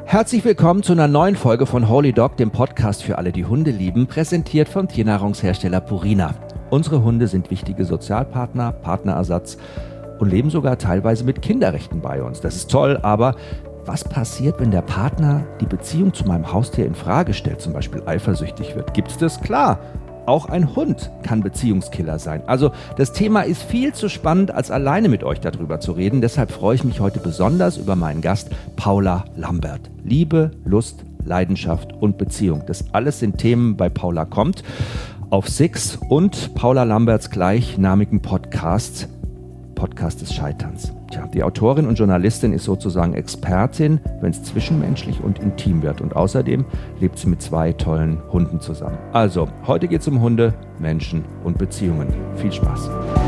Herzlich willkommen zu einer neuen Folge von Holy Dog, dem Podcast für alle, die Hunde lieben, präsentiert vom Tiernahrungshersteller Purina. Unsere Hunde sind wichtige Sozialpartner, Partnerersatz und leben sogar teilweise mit Kinderrechten bei uns. Das ist toll, aber was passiert, wenn der Partner die Beziehung zu meinem Haustier in Frage stellt, zum Beispiel eifersüchtig wird? Gibt's das? Klar. Auch ein Hund kann Beziehungskiller sein. Also das Thema ist viel zu spannend, als alleine mit euch darüber zu reden. Deshalb freue ich mich heute besonders über meinen Gast Paula Lambert. Liebe, Lust, Leidenschaft und Beziehung. Das alles sind Themen bei Paula kommt auf Six und Paula Lamberts gleichnamigen Podcast des Scheiterns. Tja, die Autorin und Journalistin ist sozusagen Expertin, wenn es zwischenmenschlich und intim wird. Und außerdem lebt sie mit 2 tollen Hunden zusammen. Also, heute geht es um Hunde, Menschen und Beziehungen. Viel Spaß.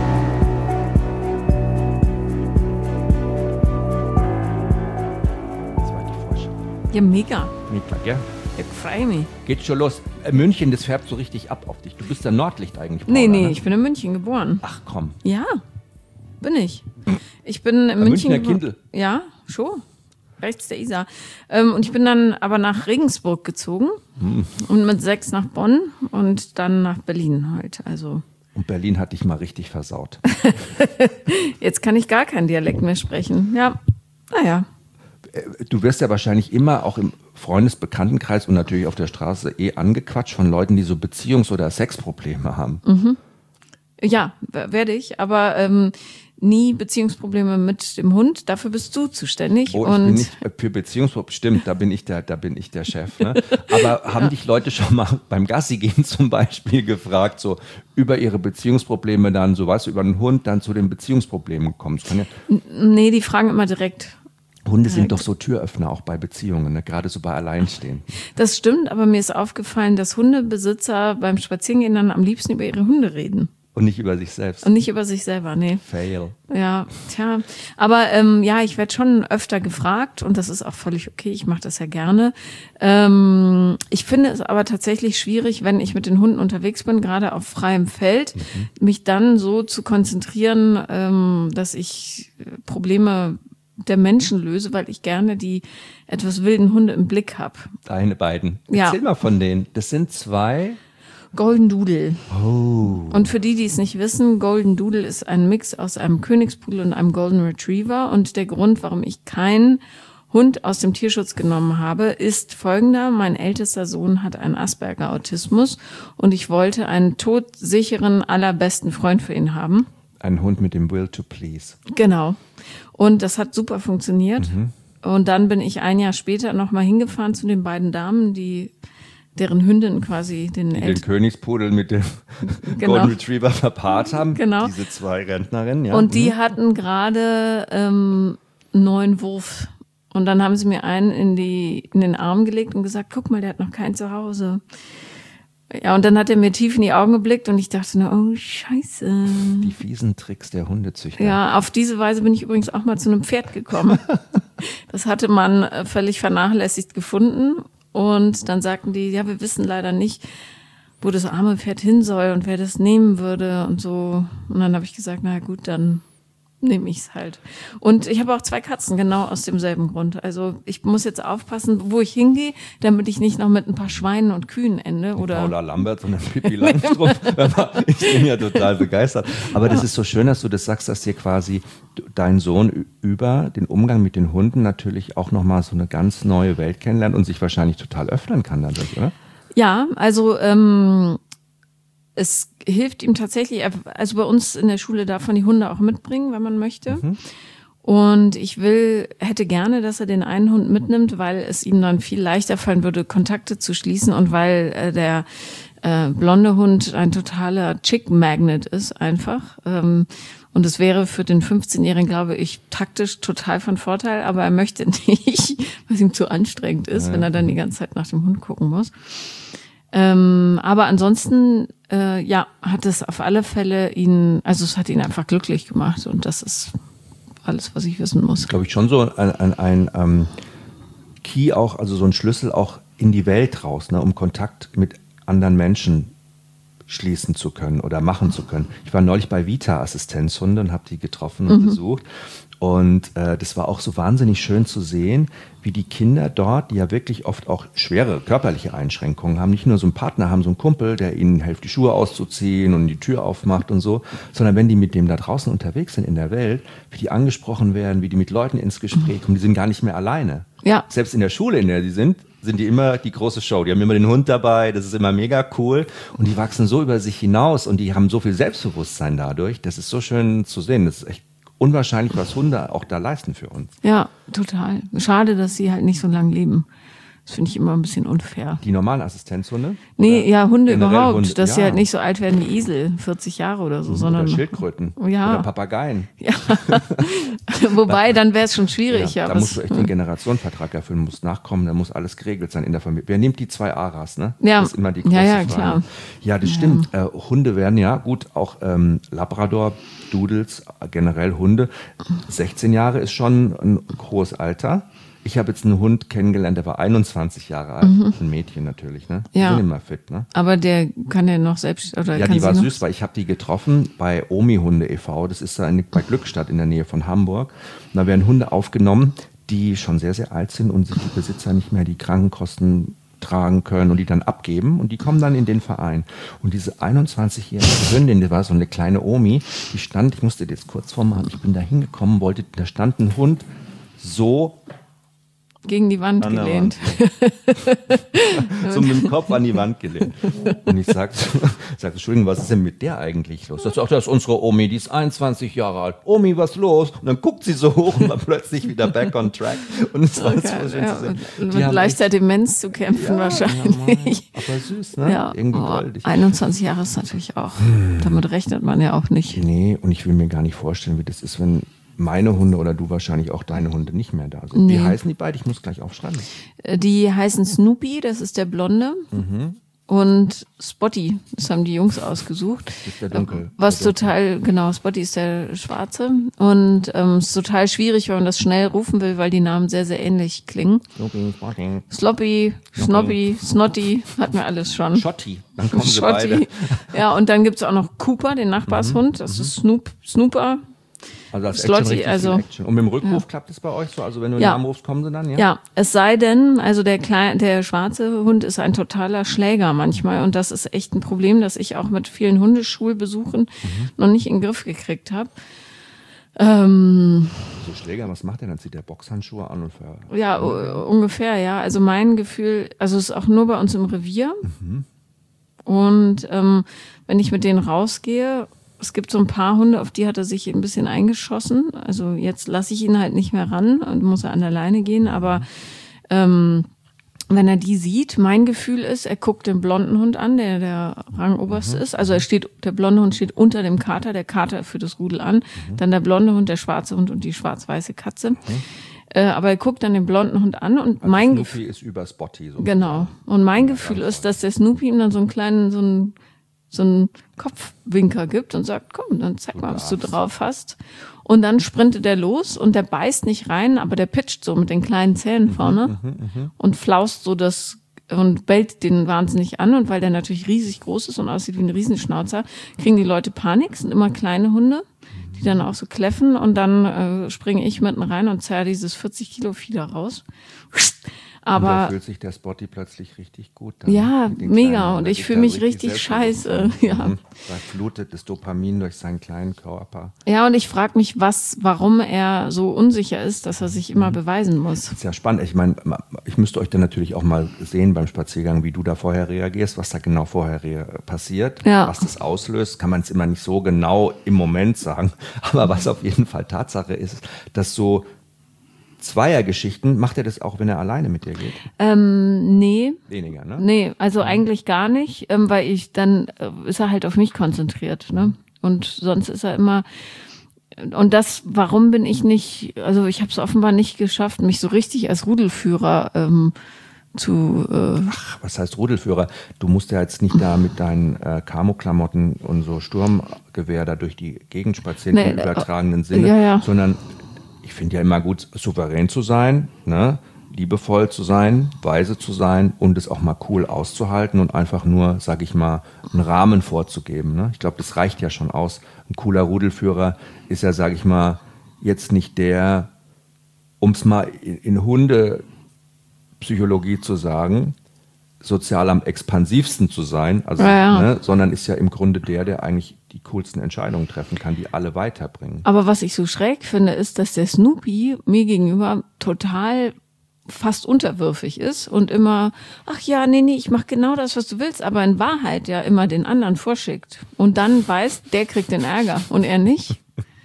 Das war die Vorschau. Ja, mega. Mega, gell? Ich freue mich. Geht schon los. München, das färbt so richtig ab auf dich. Du bist ja Nordlicht eigentlich, Paula, Nee, ne? ich bin in München geboren. Ach komm. Ja, bin ich. Ich bin in München Münchner Kindl. Ja, schon. Rechts der Isar. Und ich bin dann aber nach Regensburg gezogen und mit 6 nach Bonn und dann nach Berlin halt. Also Und Berlin hat dich mal richtig versaut. jetzt kann ich gar keinen Dialekt mehr sprechen. Ja, naja. Du wirst ja wahrscheinlich immer auch im Freundesbekanntenkreis und natürlich auf der Straße angequatscht von Leuten, die so Beziehungs- oder Sexprobleme haben. Ja, werde ich, aber nie Beziehungsprobleme mit dem Hund. Dafür bist du zuständig. Oh, ich bin nicht für Beziehungsprobleme. Stimmt, da bin ich der Chef. Ne? Aber haben dich Leute schon mal beim Gassi gehen zum Beispiel gefragt, so über ihre Beziehungsprobleme dann, so was über den Hund, dann zu den Beziehungsproblemen gekommen? Nee, die fragen immer direkt. Hunde sind doch so Türöffner auch bei Beziehungen, ne? Gerade so bei Alleinstehen. Das stimmt, aber mir ist aufgefallen, dass Hundebesitzer beim Spazierengehen dann am liebsten über ihre Hunde reden. Und nicht über sich selbst. Und nicht über sich selber, nee. Fail. Ja, tja. Aber ja, ich werde schon öfter gefragt und das ist auch völlig okay. Ich mache das ja gerne. Ich finde es aber tatsächlich schwierig, wenn ich mit den Hunden unterwegs bin, gerade auf freiem Feld, mich dann so zu konzentrieren, dass ich Probleme der Menschen löse, weil ich gerne die etwas wilden Hunde im Blick habe. Deine beiden. Ja. Erzähl mal von denen. Das sind 2... Golden Doodle. Oh. Und für die es nicht wissen, Golden Doodle ist ein Mix aus einem Königspudel und einem Golden Retriever. Und der Grund, warum ich keinen Hund aus dem Tierschutz genommen habe, ist folgender. Mein ältester Sohn hat einen Asperger-Autismus und ich wollte einen todsicheren, allerbesten Freund für ihn haben. Ein Hund mit dem Will to Please. Genau. Und das hat super funktioniert. Und dann bin ich ein Jahr später nochmal hingefahren zu den beiden Damen, deren Hündin quasi den Königspudel mit dem Golden Retriever verpaart haben. Genau. Diese 2 Rentnerinnen, ja. Und die hatten gerade einen neuen Wurf. Und dann haben sie mir einen in den Arm gelegt und gesagt, guck mal, der hat noch kein Zuhause. Ja, und dann hat er mir tief in die Augen geblickt und ich dachte nur, oh, scheiße. Die fiesen Tricks der Hundezüchter. Ja, auf diese Weise bin ich übrigens auch mal zu einem Pferd gekommen. Das hatte man völlig vernachlässigt gefunden. Und dann sagten die, ja, wir wissen leider nicht, wo das arme Pferd hin soll und wer das nehmen würde und so. Und dann habe ich gesagt, na gut, dann nehme ich es halt. Und ich habe auch 2 Katzen, genau aus demselben Grund. Also ich muss jetzt aufpassen, wo ich hingehe, damit ich nicht noch mit ein paar Schweinen und Kühen ende. Oder Paula Lambert und Pippi Langstrumpf. Ich bin ja total begeistert. Aber das ist so schön, dass du das sagst, dass dir quasi dein Sohn über den Umgang mit den Hunden natürlich auch nochmal so eine ganz neue Welt kennenlernt und sich wahrscheinlich total öffnen kann dadurch, oder? Ja, also es hilft ihm tatsächlich, also bei uns in der Schule darf man die Hunde auch mitbringen, wenn man möchte. Und ich hätte gerne, dass er den einen Hund mitnimmt, weil es ihm dann viel leichter fallen würde, Kontakte zu schließen und weil der blonde Hund ein totaler Chick-Magnet ist einfach. Und es wäre für den 15-Jährigen, glaube ich, taktisch total von Vorteil, aber er möchte nicht, was ihm zu anstrengend ist, wenn er dann die ganze Zeit nach dem Hund gucken muss. Aber ansonsten, hat es auf alle Fälle es hat ihn einfach glücklich gemacht und das ist alles, was ich wissen muss. Glaube ich schon so ein Key auch, also so ein Schlüssel auch in die Welt raus, ne, um Kontakt mit anderen Menschen schließen zu können oder machen zu können. Ich war neulich bei Vita Assistenzhunde und habe die getroffen und besucht. Und das war auch so wahnsinnig schön zu sehen, wie die Kinder dort, die ja wirklich oft auch schwere körperliche Einschränkungen haben, nicht nur so einen Partner haben, so einen Kumpel, der ihnen hilft, die Schuhe auszuziehen und die Tür aufmacht und so, sondern wenn die mit dem da draußen unterwegs sind in der Welt, wie die angesprochen werden, wie die mit Leuten ins Gespräch kommen, die sind gar nicht mehr alleine. Ja. Selbst in der Schule, in der die sind die immer die große Show. Die haben immer den Hund dabei, das ist immer mega cool. Und die wachsen so über sich hinaus und die haben so viel Selbstbewusstsein dadurch. Das ist so schön zu sehen. Das ist echt unwahrscheinlich, was Hunde auch da leisten für uns. Ja, total. Schade, dass sie halt nicht so lange leben. Das finde ich immer ein bisschen unfair. Die normalen Assistenzhunde? Nee, ja, Hunde überhaupt. Hunde. Dass Ja. sie halt nicht so alt werden wie Esel, 40 Jahre oder so, sondern. Oder Schildkröten. Ja. Oder Papageien. Ja. Wobei, dann wäre es schon schwierig. Da musst du echt den Generationenvertrag erfüllen, musst nachkommen, da muss alles geregelt sein in der Familie. Wer nimmt die 2 Aras, ne? Ja. Das ist immer die große Ja, Frage. klar. Ja, das stimmt. Hunde werden ja, gut, auch Labrador, Doodles, generell Hunde. 16 Jahre ist schon ein hohes Alter. Ich habe jetzt einen Hund kennengelernt, der war 21 Jahre alt. Ein Mädchen natürlich, ne? Die Ja. sind immer fit, ne? Aber der kann ja noch selbst. Oder Ja, kann die war sie noch? süß, weil ich habe die getroffen bei Omi Hunde e.V. Das ist da bei Glückstadt in der Nähe von Hamburg. Und da werden Hunde aufgenommen, die schon sehr, sehr alt sind und sich die Besitzer nicht mehr die Krankenkosten tragen können und die dann abgeben und die kommen dann in den Verein. Und diese 21-jährige Hündin, die war so eine kleine Omi, die stand, ich musste dir jetzt kurz vormachen, ich bin da hingekommen, da stand ein Hund so Gegen die Wand an der gelehnt. so mit dem Kopf an die Wand gelehnt. Und ich sag, Entschuldigung, was ist denn mit der eigentlich los? Das ist unsere Omi, die ist 21 Jahre alt. Omi, was los? Und dann guckt sie so hoch und war plötzlich wieder back on track. Und es war so schön zu sehen. Mit leichter Demenz zu kämpfen wahrscheinlich. Aber süß, ne? Ja, Irgendwie goldig. 21 Jahre ist natürlich auch, damit rechnet man ja auch nicht. Nee, und ich will mir gar nicht vorstellen, wie das ist, wenn meine Hunde oder du wahrscheinlich auch deine Hunde nicht mehr da sind. Nee. Wie heißen die beiden? Ich muss gleich aufschreiben. Die heißen Snoopy, das ist der Blonde. Und Spotty, das haben die Jungs ausgesucht. Das ist der Dunkel. Was der total, genau, Spotty ist der Schwarze. Und es ist total schwierig, wenn man das schnell rufen will, weil die Namen sehr, sehr ähnlich klingen. Sloppy, Schnobby, Snotty, hatten wir alles schon. Schotti, dann kommen sie beide. Schotti. Ja, und dann gibt's auch noch Cooper, den Nachbarshund. Das ist Snooper. Also das Slotty, Action, richtig also- viel Action. Und mit dem Rückruf klappt es bei euch so? Also wenn du einen Ja. Namen rufst, kommen sie dann, ja? Ja, es sei denn, also der schwarze Hund ist ein totaler Schläger manchmal und das ist echt ein Problem, das ich auch mit vielen Hundeschulbesuchen noch nicht in den Griff gekriegt habe. So Schläger, was macht der? Dann zieht der Boxhandschuhe an und Ja, ungefähr, ja. Also mein Gefühl, also es ist auch nur bei uns im Revier. Und wenn ich mit denen rausgehe, es gibt so ein paar Hunde, auf die hat er sich ein bisschen eingeschossen. Also jetzt lasse ich ihn halt nicht mehr ran und muss er an der Leine gehen. Aber wenn er die sieht, mein Gefühl ist, er guckt den blonden Hund an, der Rangoberste ist. Also der blonde Hund steht unter dem Kater, der Kater führt das Rudel an. Dann der blonde Hund, der schwarze Hund und die schwarz-weiße Katze. Aber er guckt dann den blonden Hund an und Also mein Snoopy ist über Spotty. So. Genau. Und mein Gefühl ist, dass der Snoopy ihm dann so einen kleinen, so einen Kopfwinker gibt und sagt, komm, dann zeig mal, was du drauf hast. Und dann sprintet er los und der beißt nicht rein, aber der pitcht so mit den kleinen Zähnen vorne und flaust so das und bellt den wahnsinnig an. Und weil der natürlich riesig groß ist und aussieht wie ein Riesenschnauzer, kriegen die Leute Panik. Es sind immer kleine Hunde, die dann auch so kläffen. Und dann springe ich mitten rein und zerre dieses 40 Kilo Fieder raus. Und da Aber fühlt sich der Spotty plötzlich richtig gut. Dann ja, mit den mega. Kleinen. Und Da ich geht fühle er mich richtig selbstbewusst. scheiße. Ja. Da flutet das Dopamin durch seinen kleinen Körper. Ja, und ich frage mich, warum er so unsicher ist, dass er sich immer beweisen muss. Das ist ja spannend. Ich meine, ich müsste euch dann natürlich auch mal sehen beim Spaziergang, wie du da vorher reagierst, was da genau vorher passiert, Ja. was das auslöst. Kann man es immer nicht so genau im Moment sagen. Aber was auf jeden Fall Tatsache ist, dass so Zweiergeschichten, macht er das auch, wenn er alleine mit dir geht? Nee, Weniger, ne? nee, also eigentlich gar nicht, weil dann ist er halt auf mich konzentriert, ne? Und sonst ist er immer, und warum bin ich nicht, also ich habe es offenbar nicht geschafft, mich so richtig als Rudelführer Was heißt Rudelführer? Du musst ja jetzt nicht da mit deinen Camo-Klamotten und so Sturmgewehr da durch die Gegend spazieren im übertragenen Sinne, ja. sondern ich finde ja immer gut, souverän zu sein, ne? liebevoll zu sein, weise zu sein und es auch mal cool auszuhalten und einfach nur, sag ich mal, einen Rahmen vorzugeben. Ne? Ich glaube, das reicht ja schon aus. Ein cooler Rudelführer ist ja, sag ich mal, jetzt nicht der, um es mal in Hundepsychologie zu sagen, sozial am expansivsten zu sein, also, ne, sondern ist ja im Grunde der eigentlich die coolsten Entscheidungen treffen kann, die alle weiterbringen. Aber was ich so schräg finde, ist, dass der Snoopy mir gegenüber total fast unterwürfig ist und immer, ach ja, nee, ich mache genau das, was du willst, aber in Wahrheit ja immer den anderen vorschickt. Und dann weiß, der kriegt den Ärger und er nicht.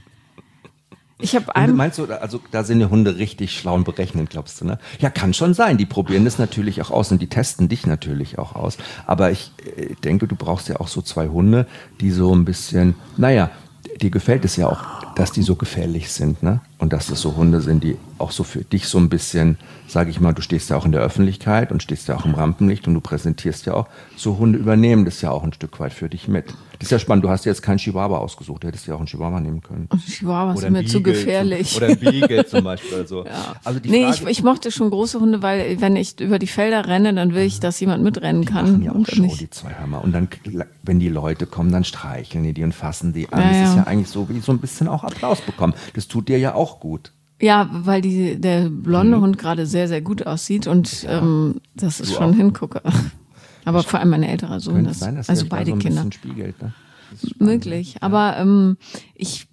Meinst du, also da sind die Hunde richtig schlau und berechnend, glaubst du, ne? Ja, kann schon sein. Die probieren das natürlich auch aus und die testen dich natürlich auch aus. Aber ich denke, du brauchst ja auch so 2 Hunde, die so ein bisschen, naja, dir gefällt es ja auch, dass die so gefährlich sind, ne? Und dass es so Hunde sind, die auch so für dich so ein bisschen, sage ich mal, du stehst ja auch in der Öffentlichkeit und stehst ja auch im Rampenlicht und du präsentierst ja auch, so Hunde übernehmen das ja auch ein Stück weit für dich mit. Das ist ja spannend, du hast jetzt keinen Chihuahua ausgesucht, du hättest ja auch einen Chihuahua nehmen können. Chihuahua ist mir zu gefährlich. Oder ein Beagle zum Beispiel. Also. Ja. Also ich mochte schon große Hunde, weil wenn ich über die Felder renne, dann will ich, dass jemand mitrennen kann. Die machen ja auch Show, die 2 Hammer. Und dann, wenn die Leute kommen, dann streicheln die und fassen die an. Das ist ja eigentlich so wie so ein bisschen auch Applaus bekommen. Das tut dir ja auch gut. Ja, weil der blonde Hund gerade sehr, sehr gut aussieht und das ist schon ein Hingucker. Aber vor allem mein älterer Sohn. Könnte sein, dass also er beide so ein Kinder. bisschen spiegelt, ne? Möglich, ja. Aber ich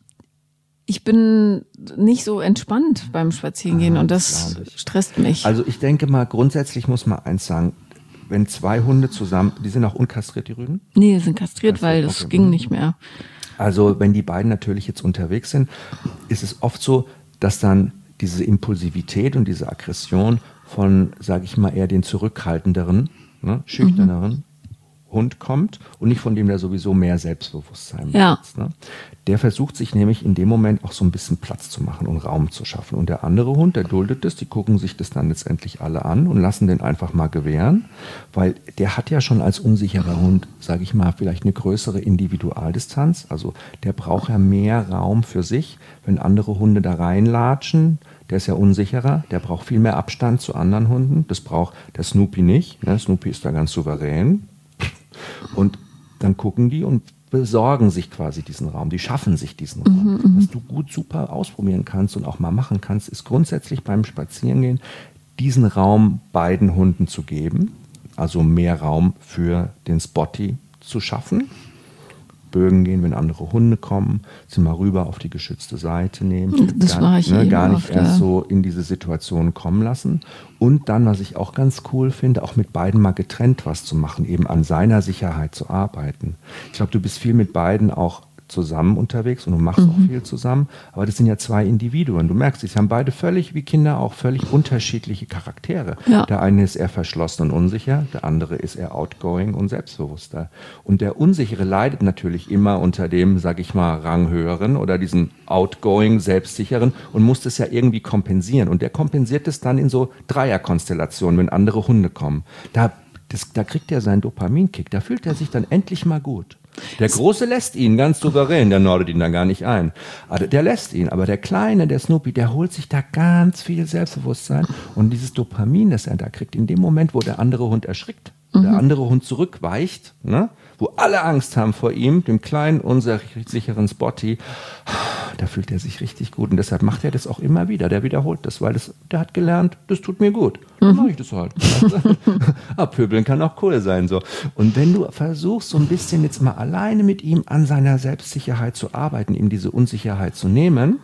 bin nicht so entspannt beim Spazierengehen und das stresst mich. Also ich denke mal, grundsätzlich muss man eins sagen, wenn 2 Hunde zusammen, die sind auch unkastriert, die Rüden? Nee, die sind kastriert, weil das ging nicht mehr. Also wenn die beiden natürlich jetzt unterwegs sind, ist es oft so, dass dann diese Impulsivität und diese Aggression von, sage ich mal, eher den zurückhaltenderen, ne, schüchterneren Hund kommt und nicht von dem, der sowieso mehr Selbstbewusstsein besitzt. Ne? Der versucht sich nämlich in dem Moment auch so ein bisschen Platz zu machen und Raum zu schaffen. Und der andere Hund, der duldet es, die gucken sich das dann letztendlich alle an und lassen den einfach mal gewähren, weil der hat ja schon als unsicherer Hund, sage ich mal, vielleicht eine größere Individualdistanz. Also der braucht ja mehr Raum für sich, wenn andere Hunde da reinlatschen. Der ist ja unsicherer, der braucht viel mehr Abstand zu anderen Hunden. Das braucht der Snoopy nicht. Ne? Snoopy ist da ganz souverän. Und dann gucken die und besorgen sich quasi diesen Raum. Die schaffen sich diesen Raum. Was du gut super ausprobieren kannst und auch mal machen kannst, ist grundsätzlich beim Spazierengehen diesen Raum beiden Hunden zu geben. Also mehr Raum für den Spotty zu schaffen. Bögen gehen, wenn andere Hunde kommen, sie mal rüber auf die geschützte Seite nehmen. Das war ich gar nicht erst so in diese Situation kommen lassen. Und dann, was ich auch ganz cool finde, auch mit beiden mal getrennt was zu machen, eben an seiner Sicherheit zu arbeiten. Ich glaube, du bist viel mit beiden auch zusammen unterwegs und du machst auch viel zusammen, aber das sind ja 2 Individuen. Du merkst, sie haben beide völlig, wie Kinder auch, völlig unterschiedliche Charaktere. Ja. Der eine ist eher verschlossen und unsicher, der andere ist eher outgoing und selbstbewusster. Und der Unsichere leidet natürlich immer unter dem, sag ich mal, Ranghöheren oder diesen outgoing, selbstsicheren und muss das ja irgendwie kompensieren. Und der kompensiert es dann in so Dreierkonstellationen, wenn andere Hunde kommen. Da kriegt er seinen Dopaminkick, da fühlt er sich dann endlich mal gut. Der Große lässt ihn ganz souverän, der nordet ihn da gar nicht ein. Also der lässt ihn, aber der Kleine, der Snoopy, der holt sich da ganz viel Selbstbewusstsein und dieses Dopamin, das er da kriegt, in dem Moment, wo der andere Hund erschrickt, der andere Hund zurückweicht, ne, wo alle Angst haben vor ihm, dem kleinen, unsicheren Spotty, da fühlt er sich richtig gut und deshalb macht er das auch immer wieder, der wiederholt das, weil der hat gelernt, das tut mir gut, dann mache ich das halt. Abpöbeln kann auch cool sein. So. Und wenn du versuchst, so ein bisschen jetzt mal alleine mit ihm an seiner Selbstsicherheit zu arbeiten, ihm diese Unsicherheit zu nehmen,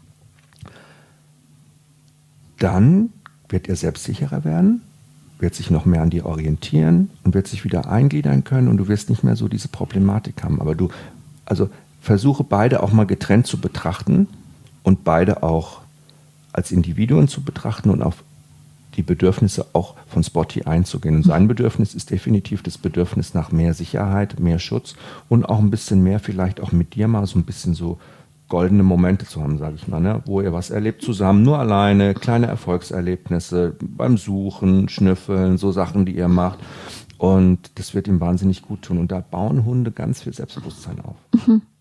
dann wird er selbstsicherer werden, wird sich noch mehr an dir orientieren und wird sich wieder eingliedern können und du wirst nicht mehr so diese Problematik haben. Aber versuche beide auch mal getrennt zu betrachten und beide auch als Individuen zu betrachten und auf die Bedürfnisse auch von Spotty einzugehen. Und sein Bedürfnis ist definitiv das Bedürfnis nach mehr Sicherheit, mehr Schutz und auch ein bisschen mehr vielleicht auch mit dir mal so ein bisschen so goldene Momente zu haben, sage ich mal, ne? Wo ihr was erlebt zusammen, nur alleine, kleine Erfolgserlebnisse beim Suchen, Schnüffeln, so Sachen, die ihr macht. Und das wird ihm wahnsinnig gut tun. Und da bauen Hunde ganz viel Selbstbewusstsein auf.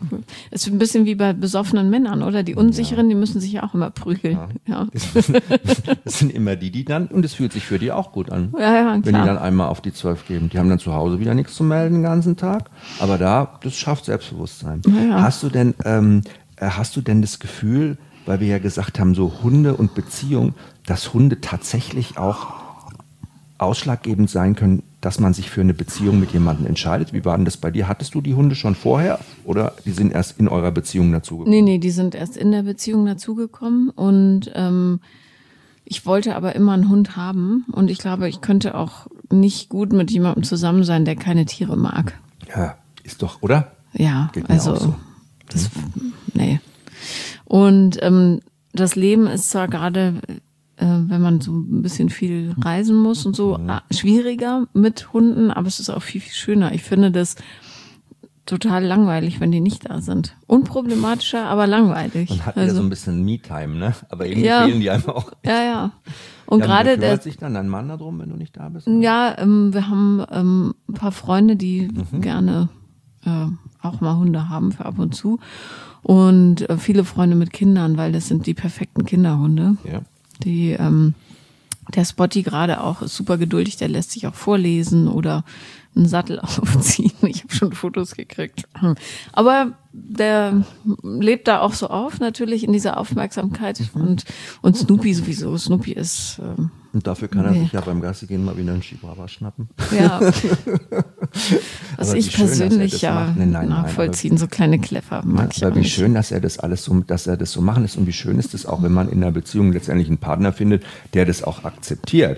ist ein bisschen wie bei besoffenen Männern, oder? Die Unsicheren, die müssen sich ja auch immer prügeln. Ja. Das sind immer die dann, und es fühlt sich für die auch gut an. Ja, wenn die dann einmal auf die 12 geben. Die haben dann zu Hause wieder nichts zu melden den ganzen Tag. Aber das schafft Selbstbewusstsein. Ja. Hast du denn das Gefühl, weil wir ja gesagt haben, so Hunde und Beziehung, dass Hunde tatsächlich auch ausschlaggebend sein können, dass man sich für eine Beziehung mit jemandem entscheidet? Wie war denn das bei dir? Hattest du die Hunde schon vorher oder die sind erst in eurer Beziehung dazugekommen? Nee, die sind erst in der Beziehung dazugekommen und ich wollte aber immer einen Hund haben und ich glaube, ich könnte auch nicht gut mit jemandem zusammen sein, der keine Tiere mag. Ja, ist doch, oder? Ja, geht mir auch so. Nee. Und das Leben ist zwar gerade, wenn man so ein bisschen viel reisen muss und so, schwieriger mit Hunden, aber es ist auch viel, viel schöner. Ich finde das total langweilig, wenn die nicht da sind. Unproblematischer, aber langweilig. Man hat ja so ein bisschen Me-Time, ne? Aber irgendwie fehlen die einem auch. Ja. Und gerade kümmert sich dann dein Mann darum, wenn du nicht da bist? Ja, wir haben ein paar Freunde, die gerne auch mal Hunde haben für ab und zu. Und viele Freunde mit Kindern, weil das sind die perfekten Kinderhunde. Ja. Der Spotty gerade auch ist super geduldig, der lässt sich auch vorlesen oder einen Sattel aufziehen. Ich habe schon Fotos gekriegt. Aber der lebt da auch so auf, natürlich in dieser Aufmerksamkeit. Und Snoopy sowieso. Snoopy ist... und dafür kann er sich ja beim Gassi gehen mal wieder einen Chihuahua schnappen. Ja. Was ich persönlich nachvollziehen, so kleine Kläffer mag ich aber wie schön, dass er das so machen lässt und wie schön ist es auch, wenn man in einer Beziehung letztendlich einen Partner findet, der das auch akzeptiert.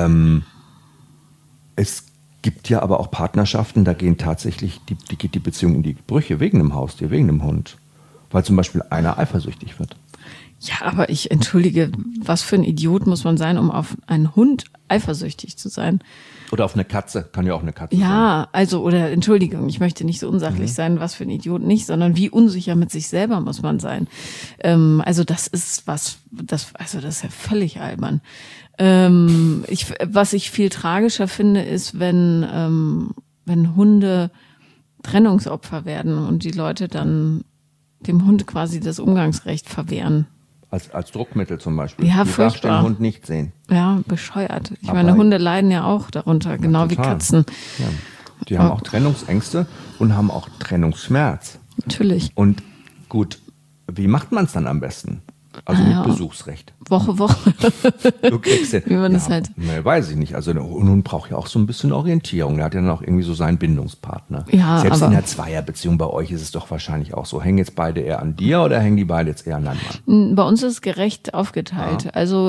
Es gibt ja aber auch Partnerschaften, da gehen tatsächlich geht die Beziehung in die Brüche wegen einem Haustier, wegen einem Hund, weil zum Beispiel einer eifersüchtig wird. Ja, aber entschuldige, was für ein Idiot muss man sein, um auf einen Hund eifersüchtig zu sein? Oder auf eine Katze, kann ja auch eine Katze sein. Ja, oder Entschuldigung, ich möchte nicht so unsachlich sein, was für ein Idiot nicht, sondern wie unsicher mit sich selber muss man sein. Das ist das ist ja völlig albern. Was ich viel tragischer finde, ist, wenn Hunde Trennungsopfer werden und die Leute dann dem Hund quasi das Umgangsrecht verwehren. Als Druckmittel zum Beispiel. Ja, du darfst den Hund nicht sehen. Ja, bescheuert. Ich meine, Hunde leiden ja auch darunter, genau wie Katzen. Ja. Die haben auch Trennungsängste und haben auch Trennungsschmerz. Natürlich. Und gut, wie macht man es dann am besten? Also mit Besuchsrecht. Woche. Du kriegst wie man das halt. Ne, weiß ich nicht. Also ein Hund braucht ja auch so ein bisschen Orientierung. Der hat ja dann auch irgendwie so seinen Bindungspartner. Ja, selbst in der Zweierbeziehung bei euch ist es doch wahrscheinlich auch so. Hängen jetzt beide eher an dir oder hängen die beide jetzt eher an deinem Mann? Bei uns ist es gerecht aufgeteilt. Ja. Also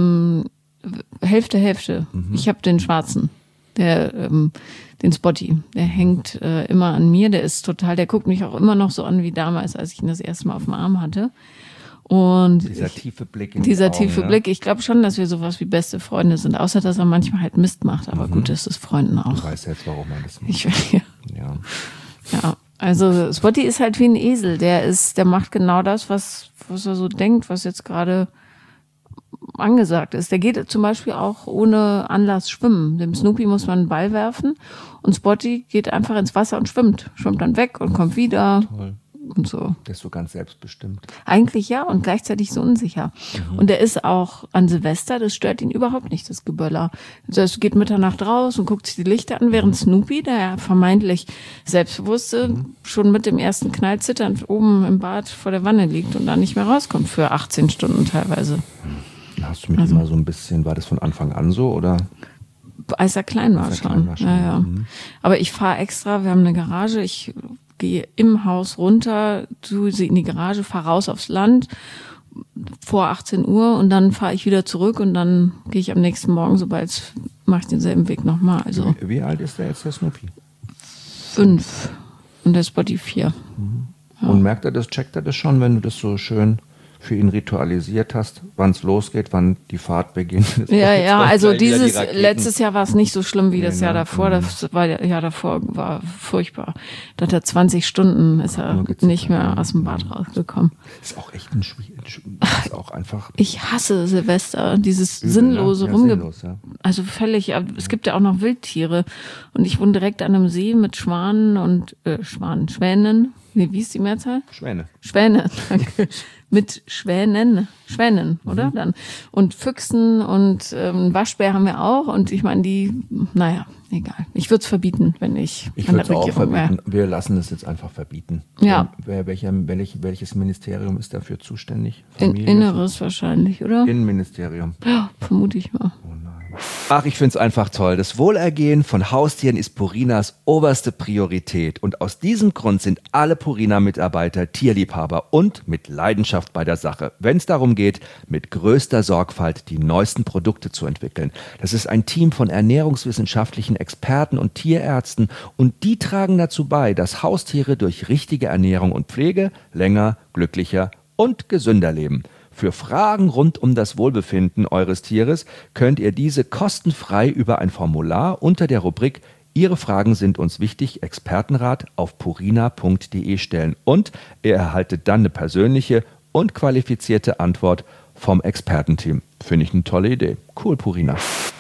Hälfte. Ich habe den Schwarzen, den Spotty. Der hängt immer an mir. Der guckt mich auch immer noch so an wie damals, als ich ihn das erste Mal auf dem Arm hatte. Und dieser tiefe Blick in Dieser die Augen, tiefe Blick, ich glaube schon, dass wir sowas wie beste Freunde sind, außer dass er manchmal halt Mist macht, aber gut, das ist Freunden auch. Du weißt jetzt, warum er das macht. Ja, also Spotty ist halt wie ein Esel, der macht genau das, was er so denkt, was jetzt gerade angesagt ist. Der geht zum Beispiel auch ohne Anlass schwimmen. Dem Snoopy muss man einen Ball werfen und Spotty geht einfach ins Wasser und schwimmt dann weg und kommt wieder. Toll. Und so. Der ist so ganz selbstbestimmt. Eigentlich ja und gleichzeitig so unsicher. Und der ist auch an Silvester, das stört ihn überhaupt nicht, das Geböller. Das geht Mitternacht raus und guckt sich die Lichter an, während Snoopy, der ja vermeintlich Selbstbewusste, schon mit dem ersten Knall zitternd oben im Bad vor der Wanne liegt und dann nicht mehr rauskommt für 18 Stunden teilweise. Hast du mich immer so ein bisschen, war das von Anfang an so oder? Als er klein war schon. Ja. Aber ich fahre extra, wir haben eine Garage, ich gehe im Haus runter, tue sie in die Garage, fahre raus aufs Land vor 18 Uhr und dann fahre ich wieder zurück und dann gehe ich am nächsten Morgen, mache ich denselben Weg nochmal. Also wie alt ist der jetzt, der Snoopy? 5 und der Spotty 4. Ja. Und checkt er das schon, wenn du das so schön für ihn ritualisiert hast, wann es losgeht, wann die Fahrt beginnt? Ja, also letztes Jahr war es nicht so schlimm wie das Jahr davor. Das Jahr davor war furchtbar. Da hat er 20 Stunden ist er nicht mehr aus dem Bad rausgekommen. Ist auch echt ist auch einfach. Ich hasse Silvester, dieses sinnlose Also völlig, es gibt ja auch noch Wildtiere und ich wohne direkt an einem See mit Schwanen und Schwänen. Nee, wie ist die Mehrzahl? Schwäne. Schwäne, danke. Mit Schwänen, oder? Dann. Und Füchsen und Waschbär haben wir auch. Und ich meine, naja, egal. Ich würde es verbieten, wenn ich würde es auch verbieten. Wir lassen es jetzt einfach verbieten. Ja. Welches Ministerium ist dafür zuständig? Inneres wahrscheinlich, oder? Innenministerium. Ja, vermute ich mal. Oh nein. Ach, ich finde es einfach toll. Das Wohlergehen von Haustieren ist Purinas oberste Priorität. Und aus diesem Grund sind alle Purina-Mitarbeiter Tierliebhaber und mit Leidenschaft bei der Sache, wenn es darum geht, mit größter Sorgfalt die neuesten Produkte zu entwickeln. Das ist ein Team von ernährungswissenschaftlichen Experten und Tierärzten und die tragen dazu bei, dass Haustiere durch richtige Ernährung und Pflege länger, glücklicher und gesünder leben. Für Fragen rund um das Wohlbefinden eures Tieres könnt ihr diese kostenfrei über ein Formular unter der Rubrik Ihre Fragen sind uns wichtig, Expertenrat auf purina.de stellen und ihr erhaltet dann eine persönliche und qualifizierte Antwort vom Expertenteam. Finde ich eine tolle Idee. Cool, Purina.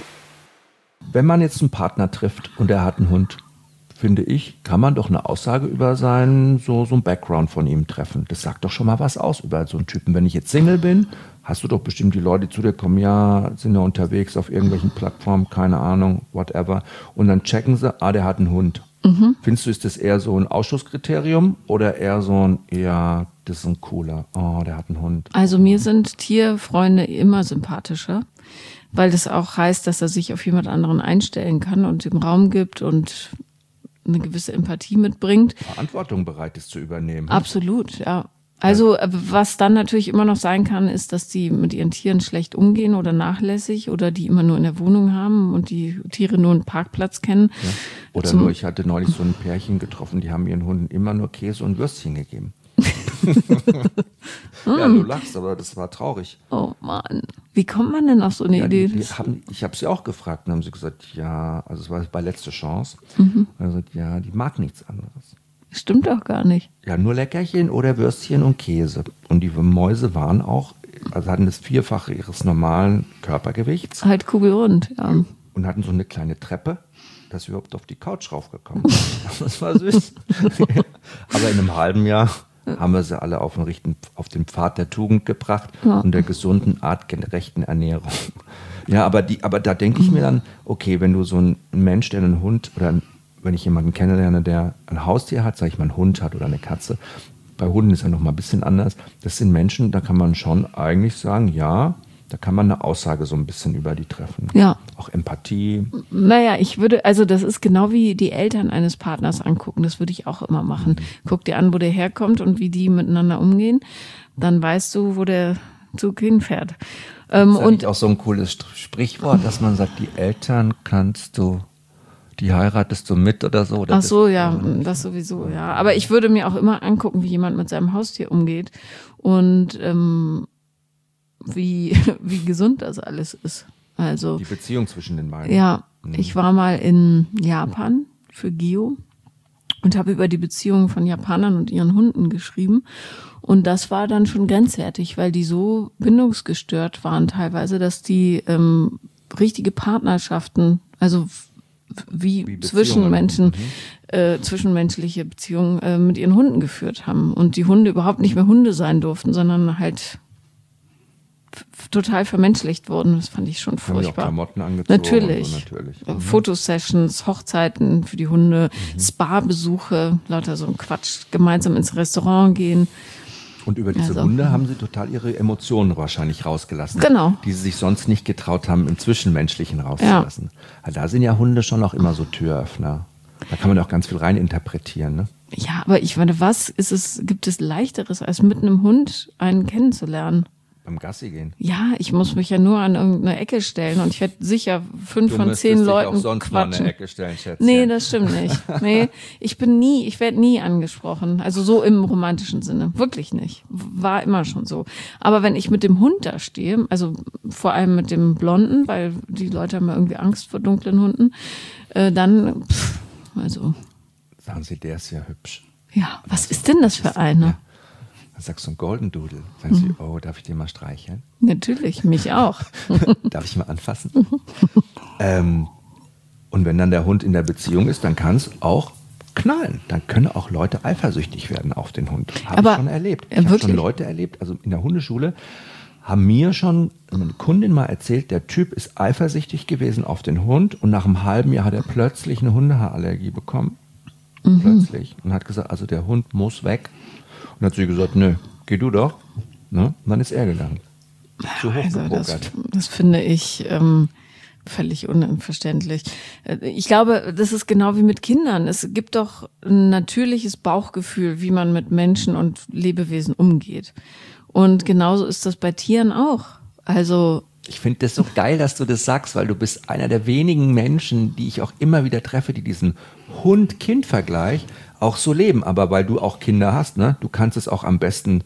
Wenn man jetzt einen Partner trifft und er hat einen Hund, finde ich, kann man doch eine Aussage über so ein Background von ihm treffen. Das sagt doch schon mal was aus über so einen Typen. Wenn ich jetzt Single bin, hast du doch bestimmt die Leute, die zu dir kommen, ja, sind ja unterwegs auf irgendwelchen Plattformen, keine Ahnung, whatever. Und dann checken sie, der hat einen Hund. Findest du, ist das eher so ein Ausschlusskriterium oder eher so ein, ja, das ist ein cooler, der hat einen Hund? Also mir sind Tierfreunde immer sympathischer, weil das auch heißt, dass er sich auf jemand anderen einstellen kann und ihm Raum gibt und eine gewisse Empathie mitbringt. Verantwortung bereit ist zu übernehmen. Absolut, ja. Also was dann natürlich immer noch sein kann, ist, dass die mit ihren Tieren schlecht umgehen oder nachlässig oder die immer nur in der Wohnung haben und die Tiere nur einen Parkplatz kennen. Ja. Oder ich hatte neulich so ein Pärchen getroffen, die haben ihren Hunden immer nur Käse und Würstchen gegeben. Ja, du lachst, aber das war traurig. Oh Mann. Wie kommt man denn auf so eine Idee? Ich habe sie auch gefragt und haben sie gesagt, ja, also es war bei Letzte Chance. Also ja, die mag nichts anderes. Stimmt doch gar nicht. Ja, nur Leckerchen oder Würstchen und Käse. Und die Mäuse waren auch, also hatten das 4-fache ihres normalen Körpergewichts. Halt kugelrund, ja. Und hatten so eine kleine Treppe, dass wir überhaupt auf die Couch raufgekommen sind. Das war süß. Aber in einem halben Jahr haben wir sie alle auf den Pfad der Tugend gebracht und der gesunden, artgerechten Ernährung. Ja, aber da denke ich mir dann, okay, wenn du so ein Mensch, der einen Hund oder wenn ich jemanden kennenlerne, der ein Haustier hat, sage ich mal, einen Hund hat oder eine Katze. Bei Hunden ist ja noch mal ein bisschen anders. Das sind Menschen, da kann man schon eigentlich sagen, ja, da kann man eine Aussage so ein bisschen über die treffen. Ja. Auch Empathie. Naja, das ist genau wie die Eltern eines Partners angucken. Das würde ich auch immer machen. Guck dir an, wo der herkommt und wie die miteinander umgehen. Dann weißt du, wo der Zug hinfährt. Das ist und auch so ein cooles Sprichwort, dass man sagt, die Eltern die heiratest du mit oder so? Oder ach so, ja, das sowieso, ja. Aber ich würde mir auch immer angucken, wie jemand mit seinem Haustier umgeht und wie gesund das alles ist. Also die Beziehung zwischen den beiden. Ja, ich war mal in Japan für Geo und habe über die Beziehung von Japanern und ihren Hunden geschrieben. Und das war dann schon grenzwertig, weil die so bindungsgestört waren teilweise, dass die richtige Partnerschaften, also wie Zwischenmenschen, zwischenmenschliche Beziehungen mit ihren Hunden geführt haben. Und die Hunde überhaupt nicht mehr Hunde sein durften, sondern halt total vermenschlicht wurden. Das fand ich schon furchtbar. Haben die auch Klamotten angezogen? Natürlich. Fotosessions, Hochzeiten für die Hunde, Spa-Besuche, lauter so ein Quatsch, gemeinsam ins Restaurant gehen. Und über diese Hunde haben sie total ihre Emotionen wahrscheinlich rausgelassen. Genau. Die sie sich sonst nicht getraut haben, im Zwischenmenschlichen rauszulassen. Ja. Da sind ja Hunde schon auch immer so Türöffner. Da kann man auch ganz viel reininterpretieren, ne? Ja, aber ich meine, gibt es Leichteres, als mit einem Hund einen kennenzulernen? Beim Gassi gehen. Ja, ich muss mich ja nur an irgendeine Ecke stellen und ich werde sicher 5 von 10 Leuten dich auch sonst quatschen. Noch eine Ecke stellen, Schätzchen. Nee, das stimmt nicht. Nee, ich werde nie angesprochen. Also so im romantischen Sinne. Wirklich nicht. War immer schon so. Aber wenn ich mit dem Hund da stehe, also vor allem mit dem Blonden, weil die Leute haben ja irgendwie Angst vor dunklen Hunden, dann, also. Sagen Sie, der ist ja hübsch. Ja, was ist denn das für eine? Ja. Dann sagst du einen Golden Doodle. Sagen sie, darf ich den mal streicheln? Natürlich, mich auch. Darf ich mal anfassen? Und wenn dann der Hund in der Beziehung ist, dann kann es auch knallen. Dann können auch Leute eifersüchtig werden auf den Hund. Habe ich schon erlebt. Ich habe schon Leute erlebt, also in der Hundeschule haben mir schon eine Kundin mal erzählt, der Typ ist eifersüchtig gewesen auf den Hund und nach einem halben Jahr hat er plötzlich eine Hundehaarallergie bekommen. Plötzlich. Und hat gesagt, also der Hund muss weg. Und dann hat sie gesagt, nö, geh du doch. Ne? Und dann ist er gegangen. Zu hoch gepokert. Das finde ich völlig unverständlich. Ich glaube, das ist genau wie mit Kindern. Es gibt doch ein natürliches Bauchgefühl, wie man mit Menschen und Lebewesen umgeht. Und genauso ist das bei Tieren auch. Also ich finde das so geil, dass du das sagst, weil du bist einer der wenigen Menschen, die ich auch immer wieder treffe, die diesen Hund-Kind-Vergleich auch so leben. Aber weil du auch Kinder hast, ne, du kannst es auch am besten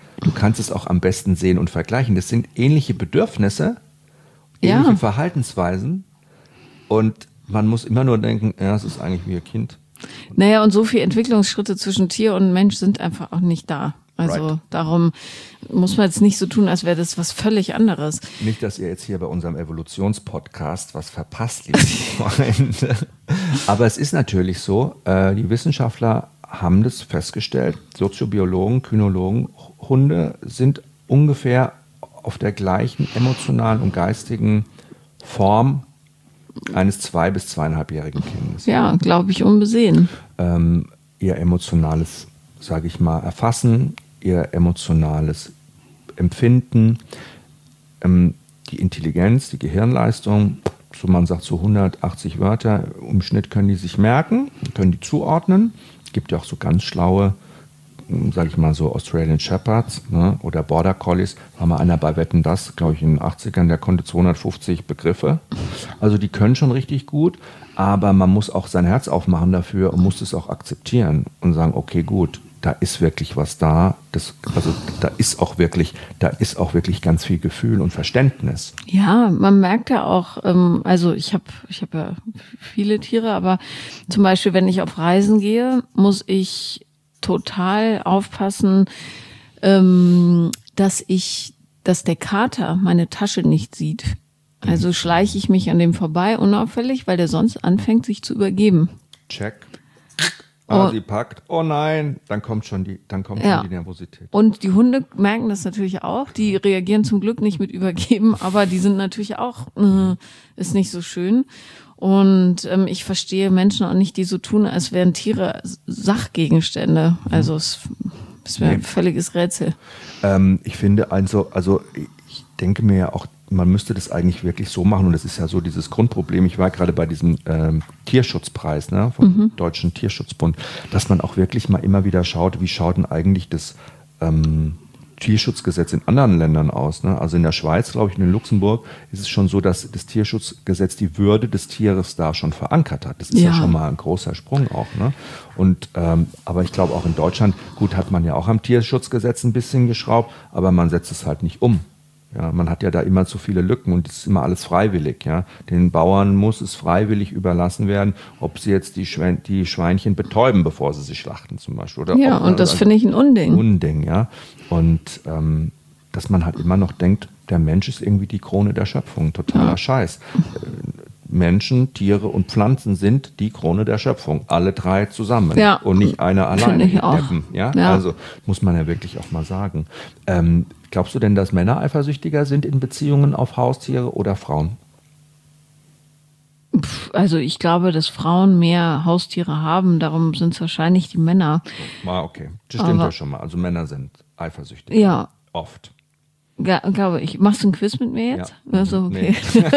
sehen und vergleichen. Das sind ähnliche Bedürfnisse, ähnliche Verhaltensweisen. Und man muss immer nur denken, ja, es ist eigentlich wie ein Kind. Naja, und so viele Entwicklungsschritte zwischen Tier und Mensch sind einfach auch nicht da. Also Darum muss man jetzt nicht so tun, als wäre das was völlig anderes. Nicht, dass ihr jetzt hier bei unserem Evolutionspodcast was verpasst, liebe Freunde. Aber es ist natürlich so, die Wissenschaftler haben das festgestellt, Soziobiologen, Kynologen, Hunde sind ungefähr auf der gleichen emotionalen und geistigen Form eines 2- bis 2,5-jährigen Kindes. Ja, glaube ich, unbesehen. Ihr emotionales, sage ich mal, Erfassen, ihr emotionales Empfinden, die Intelligenz, die Gehirnleistung, so man sagt so 180 Wörter im Schnitt können die sich merken, können die zuordnen. Es gibt ja auch so ganz schlaue, sage ich mal so Australian Shepherds, ne, oder Border Collies. War mal einer bei Wetten, das, glaube ich, in den 80ern, der konnte 250 Begriffe. Also die können schon richtig gut, aber man muss auch sein Herz aufmachen dafür und muss es auch akzeptieren und sagen, okay, gut, da ist wirklich was da. Da ist auch wirklich ganz viel Gefühl und Verständnis. Ja, man merkt ja auch, also ich hab ja viele Tiere, aber zum Beispiel, wenn ich auf Reisen gehe, muss ich total aufpassen, dass der Kater meine Tasche nicht sieht. Also schleiche ich mich an dem vorbei, unauffällig, weil der sonst anfängt, sich zu übergeben. Check. Sie packt. Oh nein, dann kommt schon die Nervosität. Und die Hunde merken das natürlich auch. Die reagieren zum Glück nicht mit Übergeben, aber die sind natürlich auch, ist nicht so schön. Und ich verstehe Menschen auch nicht, die so tun, als wären Tiere Sachgegenstände. Also es wäre ein völliges Rätsel. Ich finde also ich denke mir ja auch, man müsste das eigentlich wirklich so machen, und das ist ja so dieses Grundproblem. Ich war gerade bei diesem Tierschutzpreis, ne, vom Deutschen Tierschutzbund, dass man auch wirklich mal immer wieder schaut, wie schaut denn eigentlich das Tierschutzgesetz in anderen Ländern aus. Ne? Also in der Schweiz, glaube ich, und in Luxemburg ist es schon so, dass das Tierschutzgesetz die Würde des Tieres da schon verankert hat. Das ist ja schon mal ein großer Sprung auch. Ne? Und aber ich glaube auch in Deutschland, gut, hat man ja auch am Tierschutzgesetz ein bisschen geschraubt, aber man setzt es halt nicht um. Ja, man hat ja da immer zu viele Lücken und es ist immer alles freiwillig. Ja. Den Bauern muss es freiwillig überlassen werden, ob sie jetzt die Schweinchen betäuben, bevor sie sie schlachten zum Beispiel. Oder ja, und das finde ich ein Unding. Unding, ja. Und dass man halt immer noch denkt, der Mensch ist irgendwie die Krone der Schöpfung. Totaler Scheiß. Menschen, Tiere und Pflanzen sind die Krone der Schöpfung. Alle drei zusammen. Ja. Und nicht einer alleine. Ich auch. Ja? Also muss man ja wirklich auch mal sagen. Glaubst du denn, dass Männer eifersüchtiger sind in Beziehungen auf Haustiere oder Frauen? Also ich glaube, dass Frauen mehr Haustiere haben, darum sind es wahrscheinlich die Männer. Okay, das stimmt ja schon mal. Also Männer sind eifersüchtig. Ja. Oft. Ja, glaube ich. Machst du ein Quiz mit mir jetzt? Ja. Also, okay.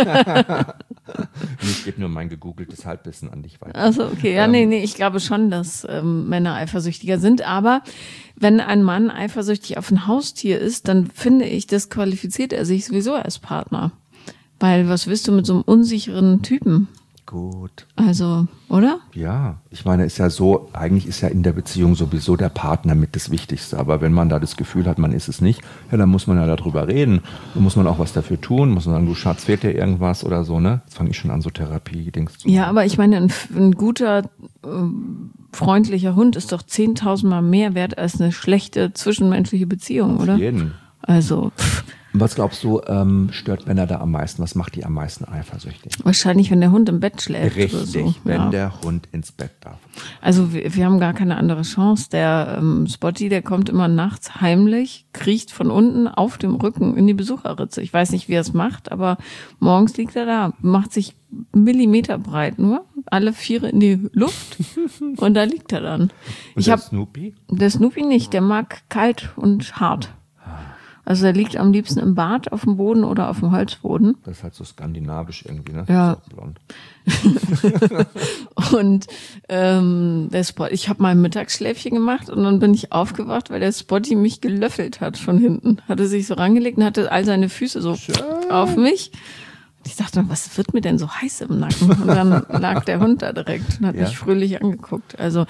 Ich gebe nur mein gegoogeltes Halbwissen an dich weiter. Also okay, ja, nee, ich glaube schon, dass Männer eifersüchtiger sind, aber wenn ein Mann eifersüchtig auf ein Haustier ist, dann finde ich, disqualifiziert er sich sowieso als Partner. Weil was willst du mit so einem unsicheren Typen? Gut. Also, oder? Ja, ich meine, ist ja so, eigentlich ist ja in der Beziehung sowieso der Partner mit das Wichtigste. Aber wenn man da das Gefühl hat, man ist es nicht, ja, dann muss man ja darüber reden. Dann muss man auch was dafür tun, muss man sagen, du Schatz, fehlt dir irgendwas oder so, ne? Jetzt fange ich schon an, so Therapie-Dings zu machen. Ja, aber ich meine, ein guter, freundlicher Hund ist doch 10.000 Mal mehr wert als eine schlechte zwischenmenschliche Beziehung, oder? Auf jeden. Also, Was glaubst du, stört Männer da am meisten? Was macht die am meisten eifersüchtig? Wahrscheinlich, wenn der Hund im Bett schläft. Richtig, oder so. wenn der Hund ins Bett darf. Also wir haben gar keine andere Chance. Der Spotty, der kommt immer nachts heimlich, kriecht von unten auf dem Rücken in die Besucherritze. Ich weiß nicht, wie er es macht, aber morgens liegt er da, macht sich Millimeter breit nur, alle Viere in die Luft und da liegt er dann. Und der Snoopy? Der Snoopy nicht, der mag kalt und hart. Also der liegt am liebsten im Bad auf dem Boden oder auf dem Holzboden. Das ist halt so skandinavisch irgendwie, ne? Ja. So blond. Und der Spot, ich habe mal ein Mittagsschläfchen gemacht und dann bin ich aufgewacht, weil der Spotty mich gelöffelt hat von hinten. Hatte sich so rangelegt und hatte all seine Füße so auf mich. Und ich dachte, was wird mir denn so heiß im Nacken? Und dann lag der Hund da direkt und hat mich fröhlich angeguckt. Also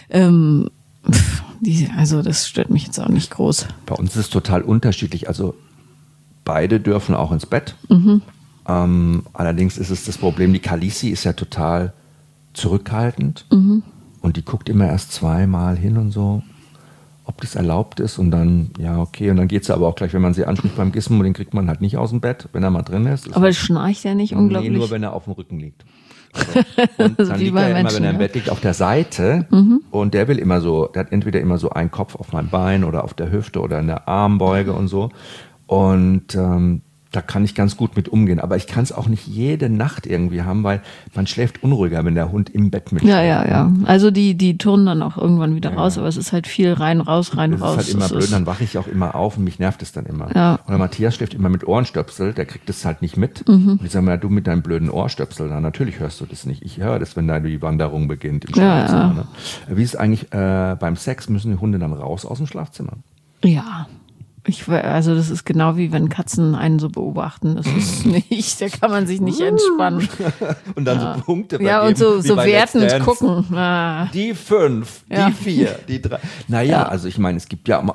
das stört mich jetzt auch nicht groß. Bei uns ist es total unterschiedlich. Also beide dürfen auch ins Bett. Allerdings ist es das Problem, die Khaleesi ist ja total zurückhaltend und die guckt immer erst zweimal hin und so, ob das erlaubt ist und dann, ja okay, und dann geht sie aber auch gleich, wenn man sie anspricht beim Gizmo, den kriegt man halt nicht aus dem Bett, wenn er mal drin ist. Aber schnarcht er nicht unglaublich? Nee, nur wenn er auf dem Rücken liegt. So. Und dann liegt er immer, wenn er im Bett liegt, auf der Seite und der will immer so, der hat entweder immer so einen Kopf auf meinem Bein oder auf der Hüfte oder in der Armbeuge und so und da kann ich ganz gut mit umgehen, aber ich kann es auch nicht jede Nacht irgendwie haben, weil man schläft unruhiger, wenn der Hund im Bett mitschläft. Ja. Also die turnen dann auch irgendwann wieder raus, aber es ist halt viel rein, raus, rein, raus. Das ist halt immer blöd, dann wache ich auch immer auf und mich nervt es dann immer. Ja. Oder Matthias schläft immer mit Ohrenstöpsel, der kriegt das halt nicht mit. Und ich sage mir, du mit deinem blöden Ohrstöpsel, na, natürlich hörst du das nicht. Ich höre das, wenn da die Wanderung beginnt im Schlafzimmer. Ne? Wie ist es eigentlich beim Sex, müssen die Hunde dann raus aus dem Schlafzimmer? Ja. Also das ist genau wie wenn Katzen einen so beobachten. Das ist nicht, da kann man sich nicht entspannen. Und dann so Punkte vergeben. Ja, und so wertend gucken. Die 5, die 4, die 3. Naja, also ich meine, es gibt ja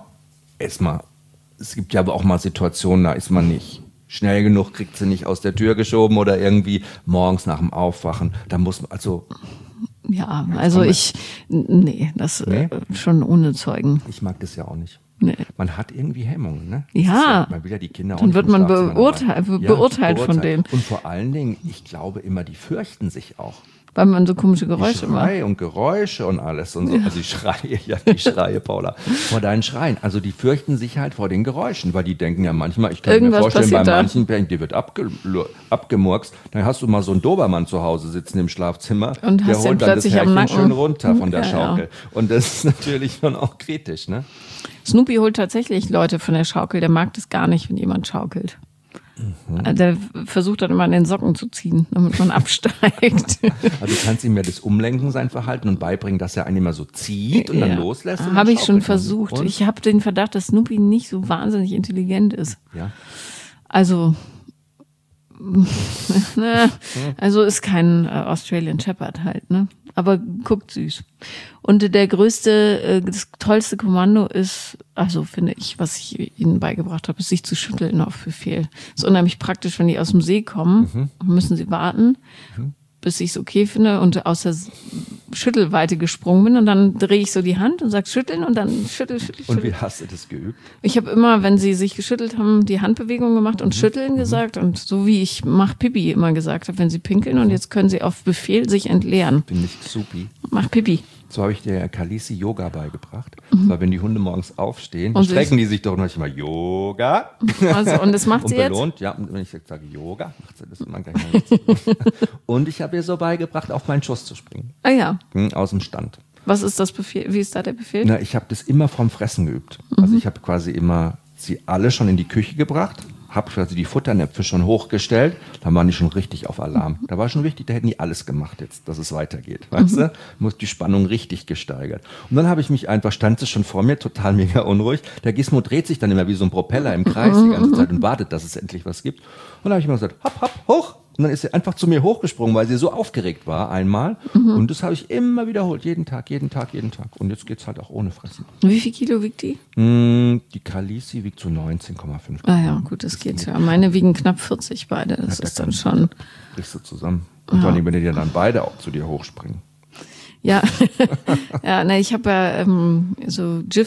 aber auch mal Situationen, da ist man nicht schnell genug, kriegt sie nicht aus der Tür geschoben oder irgendwie morgens nach dem Aufwachen. Da muss man, also... Ja, also schon ohne Zeugen. Ich mag das ja auch nicht. Nee. Man hat irgendwie Hemmungen, ne? Ja. Man will ja die Kinder auch dann nicht wird man beurteilt von denen. Und vor allen Dingen, ich glaube immer, die fürchten sich auch. Weil man so komische Geräusche macht. Schrei und Geräusche und alles und so. Ja. Also die Schreie, Paula, vor deinen Schreien. Also die fürchten sich halt vor den Geräuschen, weil die denken ja manchmal, ich kann mir vorstellen, bei manchen Bänken, die wird abgemurkst, dann hast du mal so einen Dobermann zu Hause sitzen im Schlafzimmer, und der holt dann das Härchen schön runter von der Schaukel. Ja. Und das ist natürlich schon auch kritisch, ne? Snoopy holt tatsächlich Leute von der Schaukel, der mag das gar nicht, wenn jemand schaukelt. Der versucht dann immer an den Socken zu ziehen, damit man absteigt. Also du kannst ihm ja das Umlenken, sein Verhalten und beibringen, dass er einen immer so zieht und dann loslässt. Habe ich schon versucht. Ich habe den Verdacht, dass Snoopy nicht so wahnsinnig intelligent ist. Ja. Also ist kein Australian Shepherd halt, ne? Aber guckt süß. Und der größte, das tollste Kommando ist, also finde ich, was ich ihnen beigebracht habe, ist sich zu schütteln auf Befehl. Ist unheimlich praktisch, wenn die aus dem See kommen, müssen sie warten, bis ich es okay finde und aus der Schüttelweite gesprungen bin und dann drehe ich so die Hand und sage schütteln und dann schüttel. Und wie hast du das geübt? Ich habe immer, wenn sie sich geschüttelt haben, die Handbewegung gemacht und schütteln gesagt und so wie ich mach Pipi immer gesagt habe, wenn sie pinkeln und jetzt können sie auf Befehl sich entleeren. Finde ich supi. Mach Pipi. So habe ich der Khaleesi Yoga beigebracht. Weil wenn die Hunde morgens aufstehen, dann strecken die sich doch noch mal Yoga. Also, und das macht sie belohnt, jetzt? Ja, wenn ich jetzt sage Yoga, macht sie das immer gleich mal. Und ich habe ihr so beigebracht, auf meinen Schuss zu springen. Ah ja. Aus dem Stand. Was ist das Befehl? Wie ist da der Befehl? Na, ich habe das immer vom Fressen geübt. Also ich habe quasi immer sie alle schon in die Küche gebracht, habe quasi die Futternäpfe schon hochgestellt, dann waren die schon richtig auf Alarm. Da war schon wichtig, da hätten die alles gemacht jetzt, dass es weitergeht. Weißt du? Muss die Spannung richtig gesteigert. Und dann habe ich mich einfach, stand es schon vor mir, total mega unruhig. Der Gizmo dreht sich dann immer wie so ein Propeller im Kreis die ganze Zeit und wartet, dass es endlich was gibt. Und dann habe ich immer gesagt, hopp, hopp, hoch. Und dann ist sie einfach zu mir hochgesprungen, weil sie so aufgeregt war einmal. Und das habe ich immer wiederholt, jeden Tag. Und jetzt geht's halt auch ohne Fressen. Wie viel Kilo wiegt die? Die Khaleesi wiegt so 19,5 Kilo. Ah ja, gut, das geht ja. Meine wiegen knapp 40 beide. Das ist dann schon... Brichst du zusammen. Und vor allem, wenn die dann beide auch zu dir hochspringen. Ja, ich habe ja so GIFs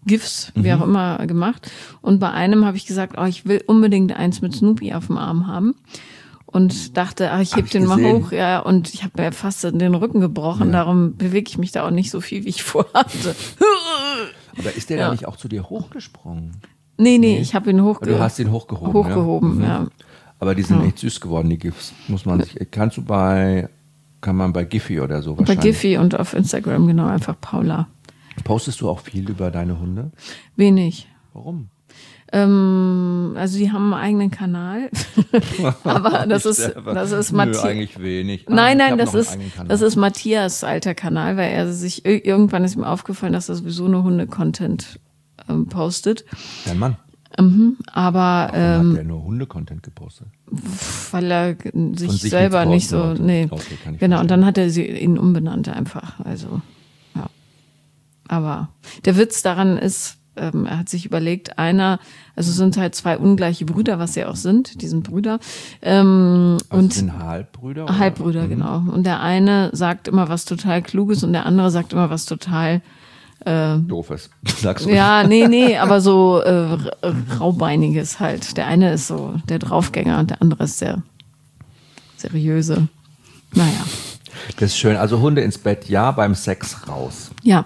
GIFs, wie auch immer, gemacht. Und bei einem habe ich gesagt, ich will unbedingt eins mit Snoopy auf dem Arm haben. Und dachte, ich heb den mal hoch. Ja, und ich habe mir fast den Rücken gebrochen. Darum bewege ich mich da auch nicht so viel, wie ich vorhatte. Aber ist der da nicht auch zu dir hochgesprungen? Nee, ich habe ihn Du hast ihn hochgehoben. Ja. Aber die sind echt süß geworden, die GIFs. Kann man bei Giphy oder so wahrscheinlich. Bei Giphy und auf Instagram, genau, einfach Paula. Postest du auch viel über deine Hunde? Wenig. Warum? Also die haben einen eigenen Kanal, aber das ist Matthias. Eigentlich wenig. Nein, das ist Matthias alter Kanal, weil er sich irgendwann ist ihm aufgefallen, dass er sowieso nur Hunde-Content postet. Dein Mann. Aber warum hat der nur Hunde-Content gepostet? Weil er sich selber nicht so. Nee. Okay, genau, und dann hat er ihn umbenannt einfach. Also ja. Aber der Witz daran ist, er hat sich überlegt, es sind halt zwei ungleiche Brüder, was sie auch sind, die sind Brüder. Und sind Halbbrüder? Oder? Halbbrüder, genau. Und der eine sagt immer was total Kluges und der andere sagt immer was total Doofes, sagst du. Ja, nee, aber so Raubeiniges halt. Der eine ist so der Draufgänger und der andere ist der Seriöse. Naja. Das ist schön. Also Hunde ins Bett, ja, beim Sex raus. Ja.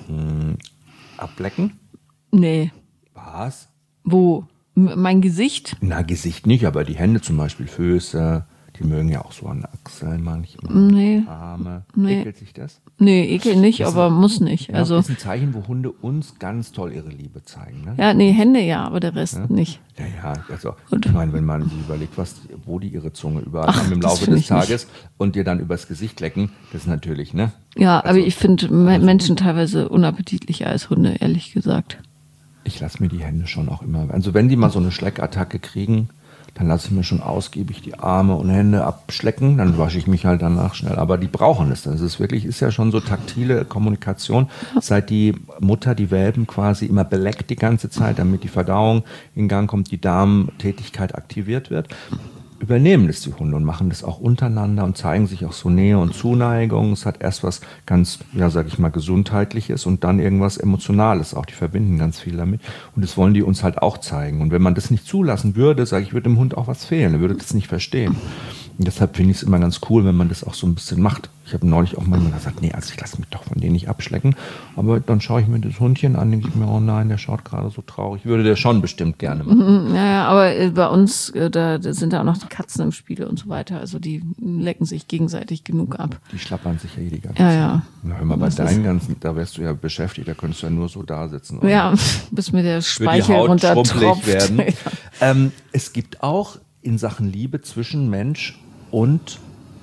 Ablecken? Nee. Was? Wo? Mein Gesicht? Na, Gesicht nicht, aber die Hände zum Beispiel, Füße, die mögen ja auch so an Achseln manchmal. Nee. Arme. Nee. Ekelt sich das? Nee, ekel nicht, aber muss nicht. Also, das ist ein Zeichen, wo Hunde uns ganz toll ihre Liebe zeigen. Ne? Ja, nee, Hände ja, aber der Rest nicht. Ja, also ich meine, wenn man sich überlegt, wo die ihre Zunge überall haben im Laufe des Tages und dir dann übers Gesicht lecken, das ist natürlich, ne? Ja, also, aber ich finde Menschen teilweise unappetitlicher als Hunde, ehrlich gesagt. Ich lasse mir die Hände schon auch immer, also wenn die mal so eine Schleckattacke kriegen, dann lasse ich mir schon ausgiebig die Arme und Hände abschlecken, dann wasche ich mich halt danach schnell. Aber die brauchen es. Das ist ja schon so taktile Kommunikation, seit die Mutter die Welpen quasi immer beleckt die ganze Zeit, damit die Verdauung in Gang kommt, die Darmtätigkeit aktiviert wird. Übernehmen das die Hunde und machen das auch untereinander und zeigen sich auch so Nähe und Zuneigung. Es hat erst was ganz, sag ich mal, Gesundheitliches und dann irgendwas Emotionales auch. Die verbinden ganz viel damit. Und das wollen die uns halt auch zeigen. Und wenn man das nicht zulassen würde, würde dem Hund auch was fehlen. Er würde das nicht verstehen. Und deshalb finde ich es immer ganz cool, wenn man das auch so ein bisschen macht. Ich habe neulich auch mal gesagt, nee, also ich lasse mich doch von denen nicht abschlecken. Aber dann schaue ich mir das Hundchen an, denke ich mir, oh nein, der schaut gerade so traurig. Würde der schon bestimmt gerne machen. Ja, aber bei uns, da sind da auch noch die Katzen im Spiel und so weiter. Also die lecken sich gegenseitig genug ab. Die schlappern sich ja die ganze Zeit. Ja. Na, hör mal, bei deinen ganzen, da wärst du ja beschäftigt, da könntest du ja nur so da sitzen. Oder? Ja, bis mir der Speichel runtertropft. Werden. Ja. Es gibt auch in Sachen Liebe zwischen Mensch und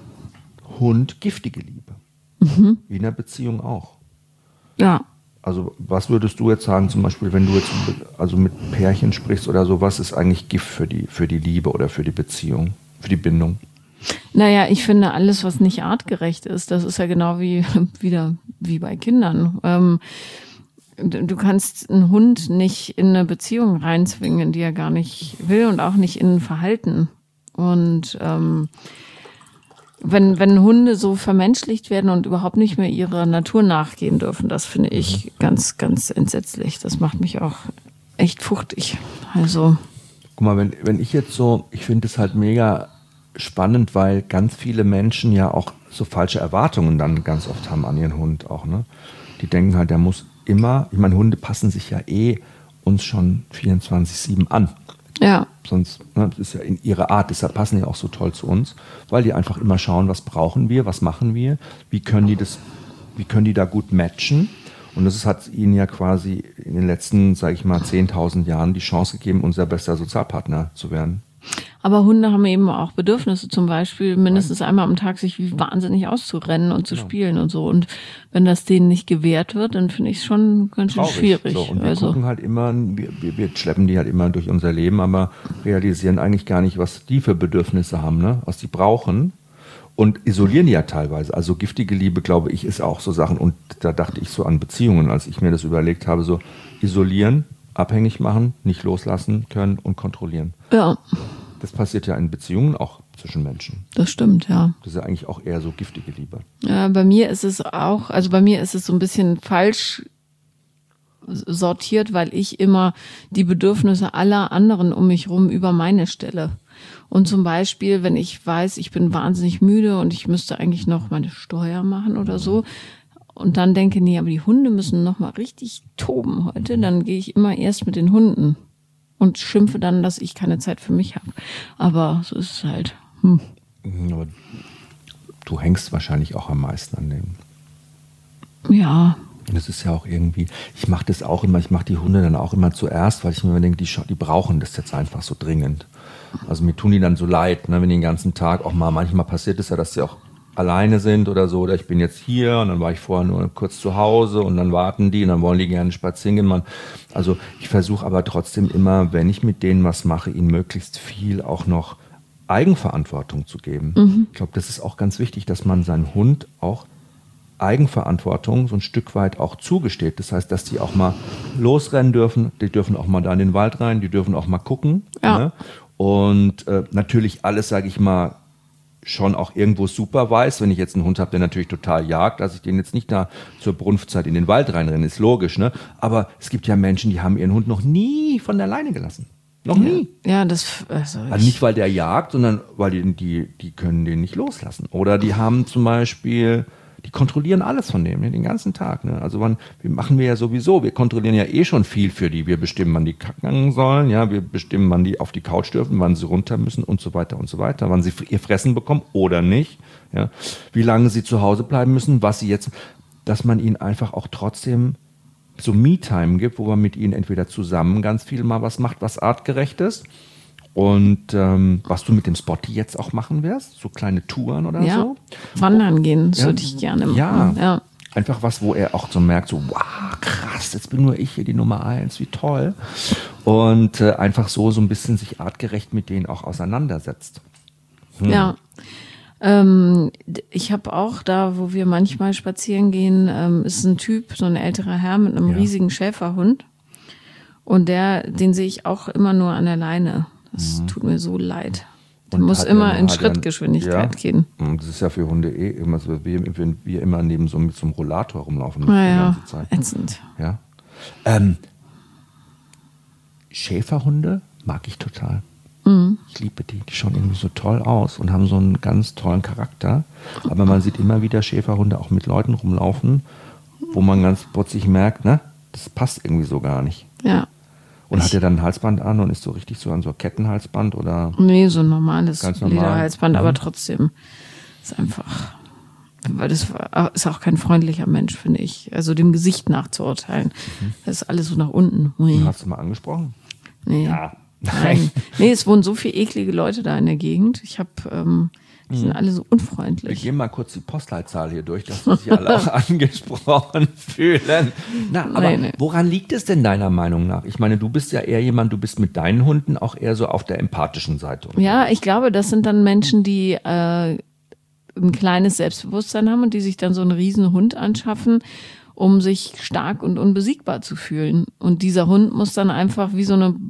Hund giftige Liebe. Wie in einer Beziehung auch. Ja. Also was würdest du jetzt sagen, zum Beispiel, wenn du jetzt also mit Pärchen sprichst oder so, was ist eigentlich Gift für die Liebe oder für die Beziehung, für die Bindung? Naja, ich finde alles, was nicht artgerecht ist, das ist ja genau wie bei Kindern. Du kannst einen Hund nicht in eine Beziehung reinzwingen, die er gar nicht will und auch nicht in ein Verhalten. Und wenn Hunde so vermenschlicht werden und überhaupt nicht mehr ihrer Natur nachgehen dürfen, das finde ich ganz, ganz entsetzlich. Das macht mich auch echt fuchtig. Also. Guck mal, wenn ich jetzt ich finde es halt mega spannend, weil ganz viele Menschen ja auch so falsche Erwartungen dann ganz oft haben an ihren Hund auch, ne? Die denken halt, der muss immer, ich meine, Hunde passen sich ja uns schon 24/7 an. Ja. Sonst, das ist ja in ihrer Art, deshalb passen die auch so toll zu uns, weil die einfach immer schauen, was brauchen wir, was machen wir, wie können die da gut matchen. Und das hat ihnen ja quasi in den letzten, sage ich mal, 10.000 Jahren die Chance gegeben, unser bester Sozialpartner zu werden. Aber Hunde haben eben auch Bedürfnisse, zum Beispiel mindestens einmal am Tag sich wie wahnsinnig auszurennen und zu spielen und so. Und wenn das denen nicht gewährt wird, dann finde ich es schon ganz schön schwierig. So, und wir gucken halt immer, wir schleppen die halt immer durch unser Leben, aber realisieren eigentlich gar nicht, was die für Bedürfnisse haben, ne? Was die brauchen. Und isolieren die ja teilweise. Also giftige Liebe, glaube ich, ist auch so Sachen. Und da dachte ich so an Beziehungen, als ich mir das überlegt habe, so isolieren, abhängig machen, nicht loslassen können und kontrollieren. Ja. Das passiert ja in Beziehungen auch zwischen Menschen. Das stimmt, ja. Das ist ja eigentlich auch eher so giftige Liebe. Ja, bei mir ist es so ein bisschen falsch sortiert, weil ich immer die Bedürfnisse aller anderen um mich rum über meine stelle. Und zum Beispiel, wenn ich weiß, ich bin wahnsinnig müde und ich müsste eigentlich noch meine Steuer machen oder so und dann denke, nee, aber die Hunde müssen noch mal richtig toben heute, dann gehe ich immer erst mit den Hunden und schimpfe dann, dass ich keine Zeit für mich habe. Aber so ist es halt. Aber du hängst wahrscheinlich auch am meisten an dem. Ja. Das ist ja auch irgendwie, ich mache das auch immer, ich mache die Hunde dann auch immer zuerst, weil ich mir immer denke, die brauchen das jetzt einfach so dringend. Also mir tun die dann so leid, ne, wenn die den ganzen Tag auch mal, manchmal passiert es ja, dass sie auch alleine sind oder so, oder ich bin jetzt hier und dann war ich vorher nur kurz zu Hause und dann warten die und dann wollen die gerne spazieren gehen. Also ich versuche aber trotzdem immer, wenn ich mit denen was mache, ihnen möglichst viel auch noch Eigenverantwortung zu geben. Ich glaube, das ist auch ganz wichtig, dass man seinen Hund auch Eigenverantwortung so ein Stück weit auch zugesteht. Das heißt, dass die auch mal losrennen dürfen, die dürfen auch mal da in den Wald rein, die dürfen auch mal gucken. Ja. Ne? Und natürlich alles, sage ich mal, schon auch irgendwo super weiß. Wenn ich jetzt einen Hund habe, der natürlich total jagt, dass ich den jetzt nicht da zur Brunftzeit in den Wald reinrenne, ist logisch. Ne? Aber es gibt ja Menschen, die haben ihren Hund noch nie von der Leine gelassen. Noch nie. Ja, das. Also nicht, weil der jagt, sondern weil die können den nicht loslassen. Oder die haben zum Beispiel, die kontrollieren alles von dem, den ganzen Tag. Ne? Also machen wir ja sowieso, wir kontrollieren ja eh schon viel für die. Wir bestimmen, wann die kacken sollen, ja, wir bestimmen, wann die auf die Couch dürfen, wann sie runter müssen und so weiter, wann sie ihr Fressen bekommen oder nicht. Ja? Wie lange sie zu Hause bleiben müssen, dass man ihnen einfach auch trotzdem so Me-Time gibt, wo man mit ihnen entweder zusammen ganz viel mal was macht, was artgerecht ist. Und was du mit dem Spotty jetzt auch machen wirst, so kleine Touren oder so. Wandern gehen, das würde ich gerne machen. Ja. Einfach was, wo er auch so merkt, so wow, krass, jetzt bin nur ich hier die Nummer 1, wie toll. Und einfach so ein bisschen sich artgerecht mit denen auch auseinandersetzt. Ja. Ich habe auch da, wo wir manchmal spazieren gehen, ist ein Typ, so ein älterer Herr mit einem riesigen Schäferhund. Und den sehe ich auch immer nur an der Leine. Das tut mir so leid. Der muss immer in Schrittgeschwindigkeit gehen. Das ist ja für Hunde immer so, wenn wir immer mit so einem Rollator rumlaufen. Die ganze Zeit. Ätzend. Ja. Schäferhunde mag ich total. Ich liebe die schauen irgendwie so toll aus und haben so einen ganz tollen Charakter. Aber man sieht immer wieder Schäferhunde auch mit Leuten rumlaufen, wo man ganz plötzlich merkt, ne, das passt irgendwie so gar nicht. Ja. Und hat er dann ein Halsband an und ist so richtig so an so Kettenhalsband oder? Nee, so ein normales ganz normal. Lederhalsband, aber trotzdem ist einfach, weil das ist auch kein freundlicher Mensch, finde ich. Also dem Gesicht nachzuurteilen. Das ist alles so nach unten. Hast du mal angesprochen? Nee. Ja. Nein. Nee, es wohnen so viele eklige Leute da in der Gegend. Die sind alle so unfreundlich. Wir gehen mal kurz die Postleitzahl hier durch, dass sich alle auch angesprochen fühlen. Woran liegt es denn deiner Meinung nach? Ich meine, du bist ja eher jemand, du bist mit deinen Hunden auch eher so auf der empathischen Seite. Ja, ich glaube, das sind dann Menschen, die ein kleines Selbstbewusstsein haben und die sich dann so einen riesen Hund anschaffen, um sich stark und unbesiegbar zu fühlen. Und dieser Hund muss dann einfach wie so eine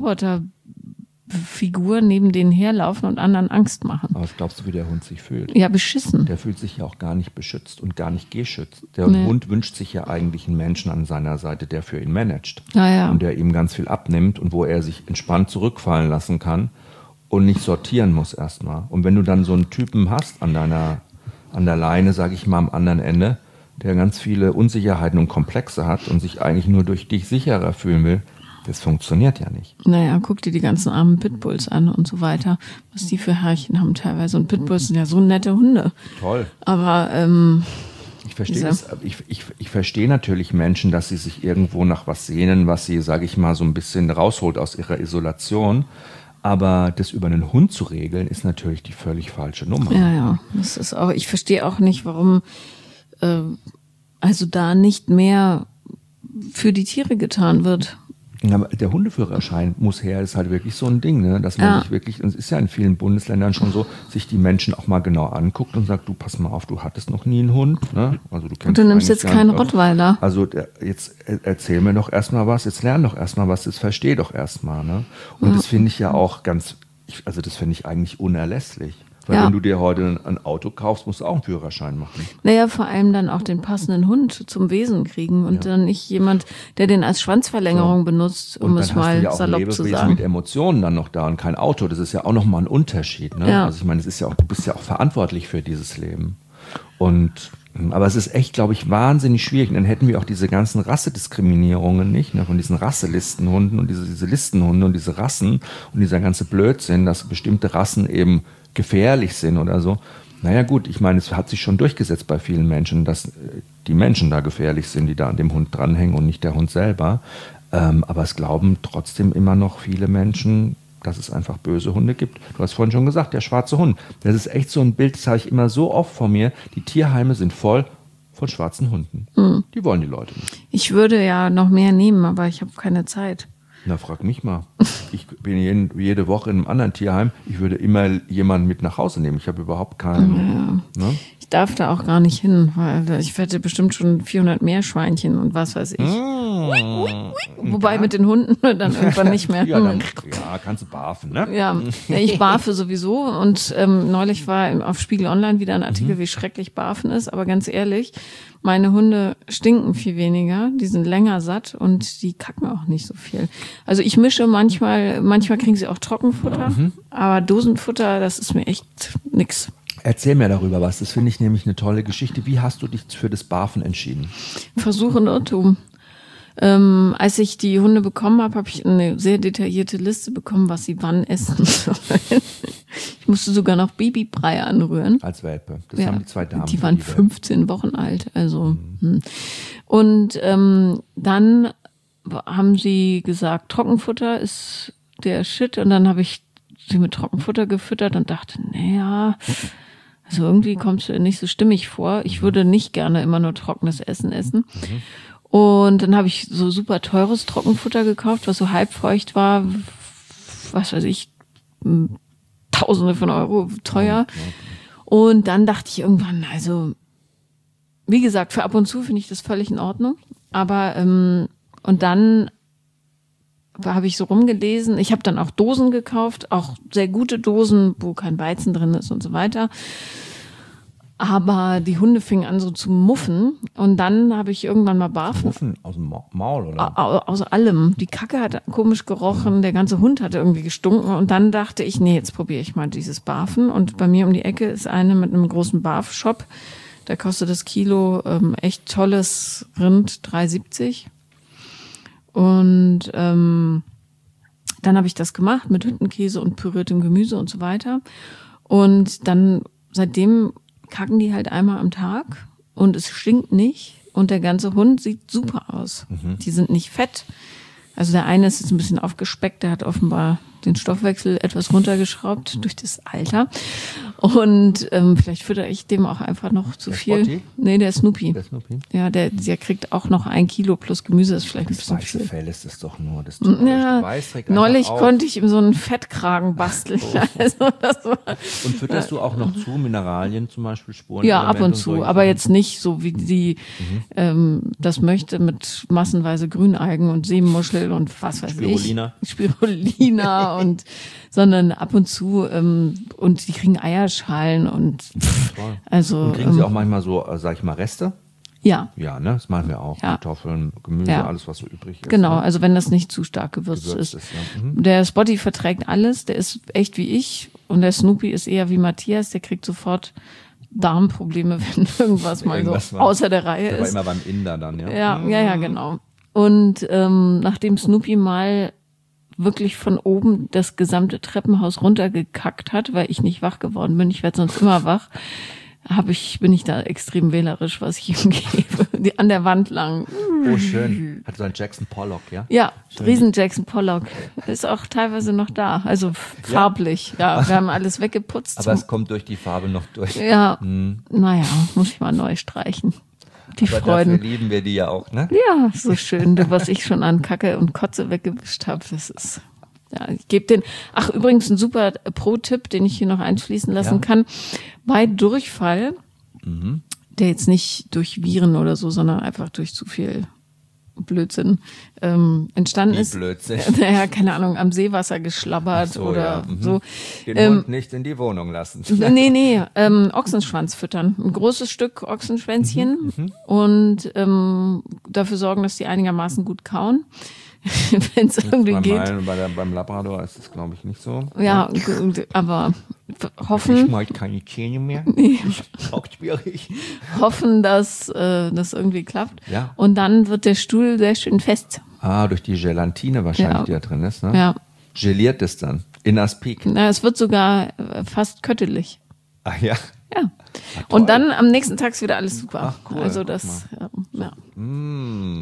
Roboterfigur neben denen herlaufen und anderen Angst machen. Aber was glaubst du, wie der Hund sich fühlt? Ja, beschissen. Der fühlt sich ja auch gar nicht beschützt und gar nicht geschützt. Der Hund wünscht sich ja eigentlich einen Menschen an seiner Seite, der für ihn managt. Ja. Und der ihm ganz viel abnimmt und wo er sich entspannt zurückfallen lassen kann und nicht sortieren muss erstmal. Und wenn du dann so einen Typen hast an der Leine, sage ich mal am anderen Ende, der ganz viele Unsicherheiten und Komplexe hat und sich eigentlich nur durch dich sicherer fühlen will, das funktioniert ja nicht. Naja, guck dir die ganzen armen Pitbulls an und so weiter, was die für Herrchen haben teilweise. Und Pitbulls sind ja so nette Hunde. Toll. Aber ich verstehe das. Ich verstehe natürlich Menschen, dass sie sich irgendwo nach was sehnen, was sie, sage ich mal, so ein bisschen rausholt aus ihrer Isolation. Aber das über einen Hund zu regeln, ist natürlich die völlig falsche Nummer. Ja. Das ist auch, ich verstehe auch nicht, warum also da nicht mehr für die Tiere getan wird. Ja, der Hundeführerschein muss her, ist halt wirklich so ein Ding, ne? Dass man sich wirklich, und es ist ja in vielen Bundesländern schon so, sich die Menschen auch mal genau anguckt und sagt, du pass mal auf, du hattest noch nie einen Hund. Ne? Also und du nimmst jetzt keinen Rottweiler. Also jetzt erzähl mir doch erstmal was, jetzt lern doch erstmal was, jetzt versteh doch erstmal. Ne? Und das finde ich ja auch das finde ich eigentlich unerlässlich. Weil wenn du dir heute ein Auto kaufst, musst du auch einen Führerschein machen. Naja, vor allem dann auch den passenden Hund zum Wesen kriegen und dann nicht jemand, der den als Schwanzverlängerung benutzt, um es mal salopp zu sagen. Mit Emotionen dann noch da und kein Auto. Das ist ja auch nochmal ein Unterschied. Ne? Also ich meine, es ist ja auch, du bist ja auch verantwortlich für dieses Leben. Aber es ist echt, glaube ich, wahnsinnig schwierig. Und dann hätten wir auch diese ganzen Rassediskriminierungen nicht, ne? Von diesen Rasselistenhunden und diese Listenhunde und diese Rassen und dieser ganze Blödsinn, dass bestimmte Rassen eben gefährlich sind oder so. Naja gut, ich meine, es hat sich schon durchgesetzt bei vielen Menschen, dass die Menschen da gefährlich sind, die da an dem Hund dranhängen und nicht der Hund selber. Aber es glauben trotzdem immer noch viele Menschen, dass es einfach böse Hunde gibt. Du hast vorhin schon gesagt, der schwarze Hund. Das ist echt so ein Bild, das habe ich immer so oft vor mir. Die Tierheime sind voll von schwarzen Hunden. Die wollen die Leute nicht. Ich würde ja noch mehr nehmen, aber ich habe keine Zeit. Na, frag mich mal. Ich bin jede Woche in einem anderen Tierheim. Ich würde immer jemanden mit nach Hause nehmen. Ich habe überhaupt keinen. Ne? Ich darf da auch gar nicht hin, weil ich hätte bestimmt schon 400 Meerschweinchen und was weiß ich. Wobei mit den Hunden dann irgendwann nicht mehr. Ja, kannst du barfen, ne? Ja, ich barfe sowieso und neulich war auf Spiegel Online wieder ein Artikel, wie schrecklich Barfen ist, aber ganz ehrlich, meine Hunde stinken viel weniger, die sind länger satt und die kacken auch nicht so viel. Also ich mische manchmal kriegen sie auch Trockenfutter, aber Dosenfutter, das ist mir echt nix. Erzähl mir darüber was, das finde ich nämlich eine tolle Geschichte. Wie hast du dich für das Barfen entschieden? Versuch und Irrtum. Als ich die Hunde bekommen habe ich eine sehr detaillierte Liste bekommen, was sie wann essen sollen. Ich musste sogar noch Babybrei anrühren. Als Welpe. Das haben die zwei Damen. Die waren 15 Wochen alt. Also. Und dann haben sie gesagt, Trockenfutter ist der Shit. Und dann habe ich sie mit Trockenfutter gefüttert und dachte, naja, also irgendwie kommt es nicht so stimmig vor. Ich würde nicht gerne immer nur trockenes Essen essen. Und dann habe ich so super teures Trockenfutter gekauft, was so halbfeucht war, was weiß ich, Tausende von Euro teuer. Und dann dachte ich irgendwann, also wie gesagt, für ab und zu finde ich das völlig in Ordnung. Aber und dann habe ich so rumgelesen. Ich habe dann auch Dosen gekauft, auch sehr gute Dosen, wo kein Weizen drin ist und so weiter. Aber die Hunde fingen an so zu muffen und dann habe ich irgendwann mal barfen. Muffen aus dem Maul, oder? Aus allem. Die Kacke hat komisch gerochen, der ganze Hund hatte irgendwie gestunken und dann dachte ich, nee, jetzt probiere ich mal dieses Barfen. Und bei mir um die Ecke ist eine mit einem großen Barf-Shop. Da kostet das Kilo echt tolles Rind 3,70. Und dann habe ich das gemacht mit Hüttenkäse und püriertem Gemüse und so weiter. Und dann seitdem kacken die halt einmal am Tag und es stinkt nicht und der ganze Hund sieht super aus. Die sind nicht fett. Also der eine ist jetzt ein bisschen aufgespeckt, der hat offenbar den Stoffwechsel etwas runtergeschraubt durch das Alter. Und vielleicht fütter ich dem auch einfach noch zu viel. Spotty? Nee, der Snoopy. Der Snoopy? Ja, der kriegt auch noch 1 Kilo plus Gemüse, ist vielleicht ein Das bisschen weiße viel. Fell ist es doch nur. Das Ja, neulich konnte ich ihm so einen Fettkragen basteln. Also das war, und fütterst du auch noch zu Mineralien, zum Beispiel Spuren? ja, ab und zu, aber jetzt nicht so, wie sie das möchte, mit massenweise Grünalgen und Seemuscheln und was weiß Spirulina. ich. Spirulina. und sondern ab und zu und die kriegen Eierschalen und also. Und kriegen sie auch manchmal so, sag ich mal, Reste? Ja. Ja, ne, das machen wir auch. Ja. Kartoffeln, Gemüse, Ja. alles, was so übrig ist. Genau, ne? also wenn das nicht zu stark gewürzt ist. Ja. Der Spotty verträgt alles, der ist echt wie ich und der Snoopy ist eher wie Matthias, der kriegt sofort Darmprobleme, wenn irgendwas mal Irgendwas so war- außer der Reihe Der war ist. immer beim Inder dann, ja? Ja, genau. Und nachdem Snoopy mal wirklich von oben das gesamte Treppenhaus runtergekackt hat, weil ich nicht wach geworden bin, ich werde sonst immer wach, bin ich da extrem wählerisch, was ich ihm gebe. An der Wand lang. Oh, schön. Hat so ein Jackson Pollock, ja? Ja, Schön. riesen Jackson Pollock. Ist auch teilweise noch da. Also farblich. Ja, wir haben alles weggeputzt. Aber es kommt durch die Farbe noch durch. Ja, naja, muss ich mal neu streichen. Die Aber Freuden. dafür lieben wir die ja auch, ne? Ja, so schön, was ich schon an Kacke und Kotze weggewischt habe. Das ist, ja, ich gebe den, ach übrigens ein super Pro-Tipp, den ich hier noch einschließen lassen kann. Bei Durchfall, der jetzt nicht durch Viren oder so, sondern einfach durch zu viel Blödsinn entstanden ist. Blödsinn? Naja, keine Ahnung, am Seewasser geschlabbert so. Den Hund nicht in die Wohnung lassen. Nee, Ochsenschwanz füttern. Ein großes Stück Ochsenschwänzchen und dafür sorgen, dass die einigermaßen gut kauen. Wenn es irgendwie geht. Beim Labrador ist es, glaube ich, nicht so. Ja, aber hoffen. Ich mag keine Zähne mehr. Ist auch schwierig. Hoffen, dass das irgendwie klappt. Ja. Und dann wird der Stuhl sehr schön fest. Durch die Gelatine wahrscheinlich, die da drin ist. Ne? Ja. Geliert es dann. In Aspik. Na, es wird sogar fast köttelig. Ach ja. Ja. Und dann am nächsten Tag ist wieder alles super. Ach, cool. Also das, ja. Mm.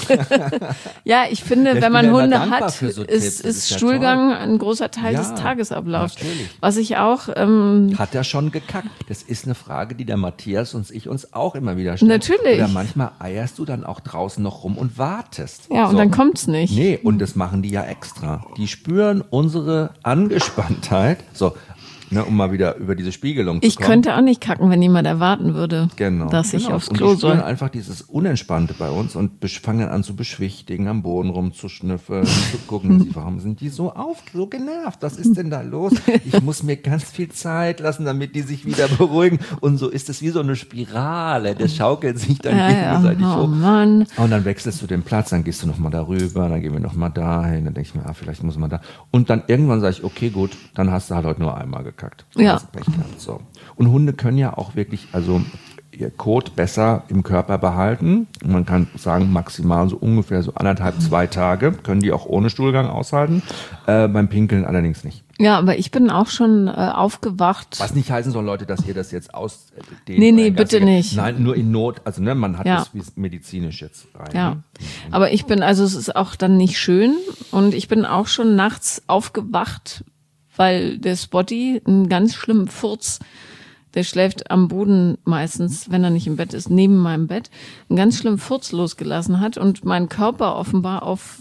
Ja, ich finde, wenn man Hunde hat, so ist Stuhlgang ein großer Teil des Tagesablaufs. Natürlich. Was ich auch... Hat er schon gekackt? Das ist eine Frage, die der Matthias und ich uns auch immer wieder stellen. Natürlich. Oder manchmal eierst du dann auch draußen noch rum und wartest. Ja, und dann kommt's nicht. Nee, und das machen die ja extra. Die spüren unsere Angespanntheit. So, ne, um mal wieder über diese Spiegelung zu kommen. Ich könnte auch nicht kacken, wenn jemand erwarten würde, dass ich aufs Klo soll. Und die spüren soll. einfach dieses Unentspannte bei uns und fangen dann an zu beschwichtigen, am Boden rumzuschnüffeln, zu gucken, warum sind die so genervt? Was ist denn da los? Ich muss mir ganz viel Zeit lassen, damit die sich wieder beruhigen. Und so ist es wie so eine Spirale. Das schaukelt sich dann gegenseitig hoch. Mann. Und dann wechselst du den Platz, dann gehst du nochmal darüber, dann gehen wir nochmal dahin, dann denke ich mir, vielleicht muss man da. Und dann irgendwann sage ich, okay, gut, dann hast du halt heute nur einmal gekackt. Ja. So. Und Hunde können ja auch wirklich, ihr Kot besser im Körper behalten. Man kann sagen, maximal so ungefähr so 1,5, 2 Tage können die auch ohne Stuhlgang aushalten. Beim Pinkeln allerdings nicht. Ja, aber ich bin auch schon aufgewacht. Was nicht heißen soll, Leute, dass ihr das jetzt ausdehnt. Nee, bitte nicht. Nein, nur in Not. Also man hat das medizinisch jetzt rein. Ja, Ne? aber es ist auch dann nicht schön. Und ich bin auch schon nachts aufgewacht, weil der Spotty einen ganz schlimmen Furz, der schläft am Boden meistens, wenn er nicht im Bett ist, neben meinem Bett, einen ganz schlimmen Furz losgelassen hat und mein Körper offenbar auf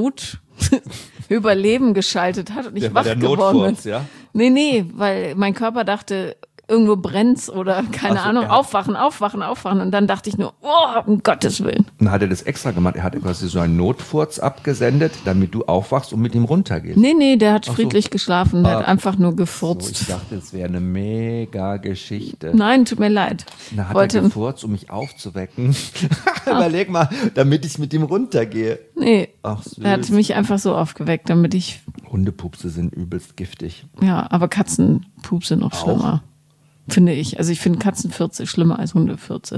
Überleben geschaltet hat und ich wach geworden bin. Ja? Nee, weil mein Körper dachte, irgendwo brennt's oder keine Ahnung, aufwachen. Und dann dachte ich nur, um Gottes Willen. Dann hat er das extra gemacht. Er hat quasi so einen Notfurz abgesendet, damit du aufwachst und mit ihm runtergehst. Nee, der hat friedlich geschlafen. Der hat einfach nur gefurzt. So, ich dachte, es wäre eine mega Geschichte. Nein, tut mir leid. Dann hat er gefurzt, um mich aufzuwecken. Überleg mal, damit ich mit ihm runtergehe. Nee, er hat mich einfach so aufgeweckt, damit ich... Hundepupse sind übelst giftig. Ja, aber Katzenpupse noch schlimmer. Finde ich. Also ich finde Katzenfürze schlimmer als Hundefürze.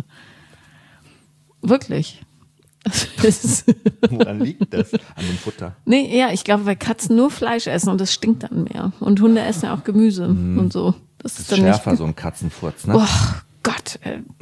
Wirklich. Woran liegt das? An dem Futter? Nee, ja, ich glaube, weil Katzen nur Fleisch essen und das stinkt dann mehr. Und Hunde essen ja auch Gemüse und so. Das ist dann schärfer, nicht so ein Katzenfurz, ne? Oh Gott.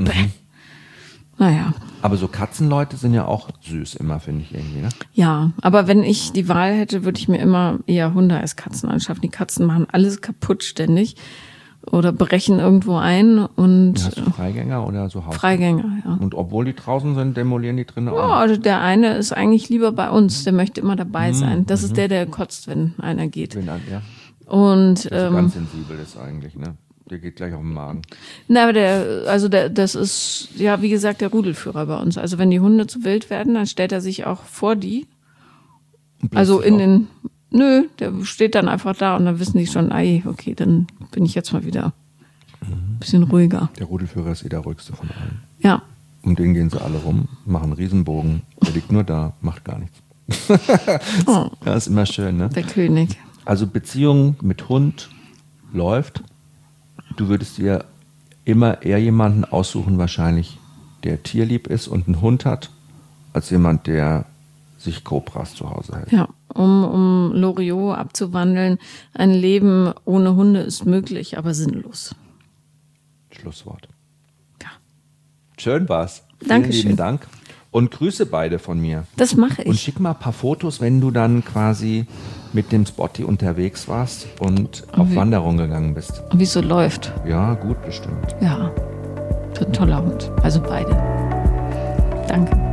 Naja. Aber so Katzenleute sind ja auch süß immer, finde ich irgendwie, ne? Ja, aber wenn ich die Wahl hätte, würde ich mir immer eher Hunde als Katzen anschaffen. Die Katzen machen alles kaputt ständig. Oder brechen irgendwo ein und. Hast du Freigänger oder so Haus? Freigänger, ja. Und obwohl die draußen sind, demolieren die drinnen auch? Ja, also der eine ist eigentlich lieber bei uns, der möchte immer dabei sein. Das ist der kotzt, wenn einer geht. Und der ganz sensibel ist eigentlich, ne? Der geht gleich auf den Magen. Na, aber das ist, ja, wie gesagt, der Rudelführer bei uns. Also wenn die Hunde zu wild werden, dann stellt er sich auch vor die. Also in den. Nö, der steht dann einfach da und dann wissen die schon, okay, dann bin ich jetzt mal wieder ein bisschen ruhiger. Der Rudelführer ist der ruhigste von allen. Ja. Um den gehen sie alle rum, machen einen Riesenbogen. Der liegt nur da, macht gar nichts. Das ist immer schön, ne? Der König. Also Beziehung mit Hund läuft. Du würdest dir immer eher jemanden aussuchen, wahrscheinlich, der tierlieb ist und einen Hund hat, als jemand, der sich Kobras zu Hause hält. Ja, um Loriot abzuwandeln, ein Leben ohne Hunde ist möglich, aber sinnlos. Schlusswort. Ja. Schön war's. Dankeschön. Vielen lieben Dank. Und grüße beide von mir. Das mache ich. Und schick mal ein paar Fotos, wenn du dann quasi mit dem Spotty unterwegs warst und auf Wanderung gegangen bist. Wie es so läuft. Ja, gut bestimmt. Ja, das ist ein toller Hund. Also beide. Danke.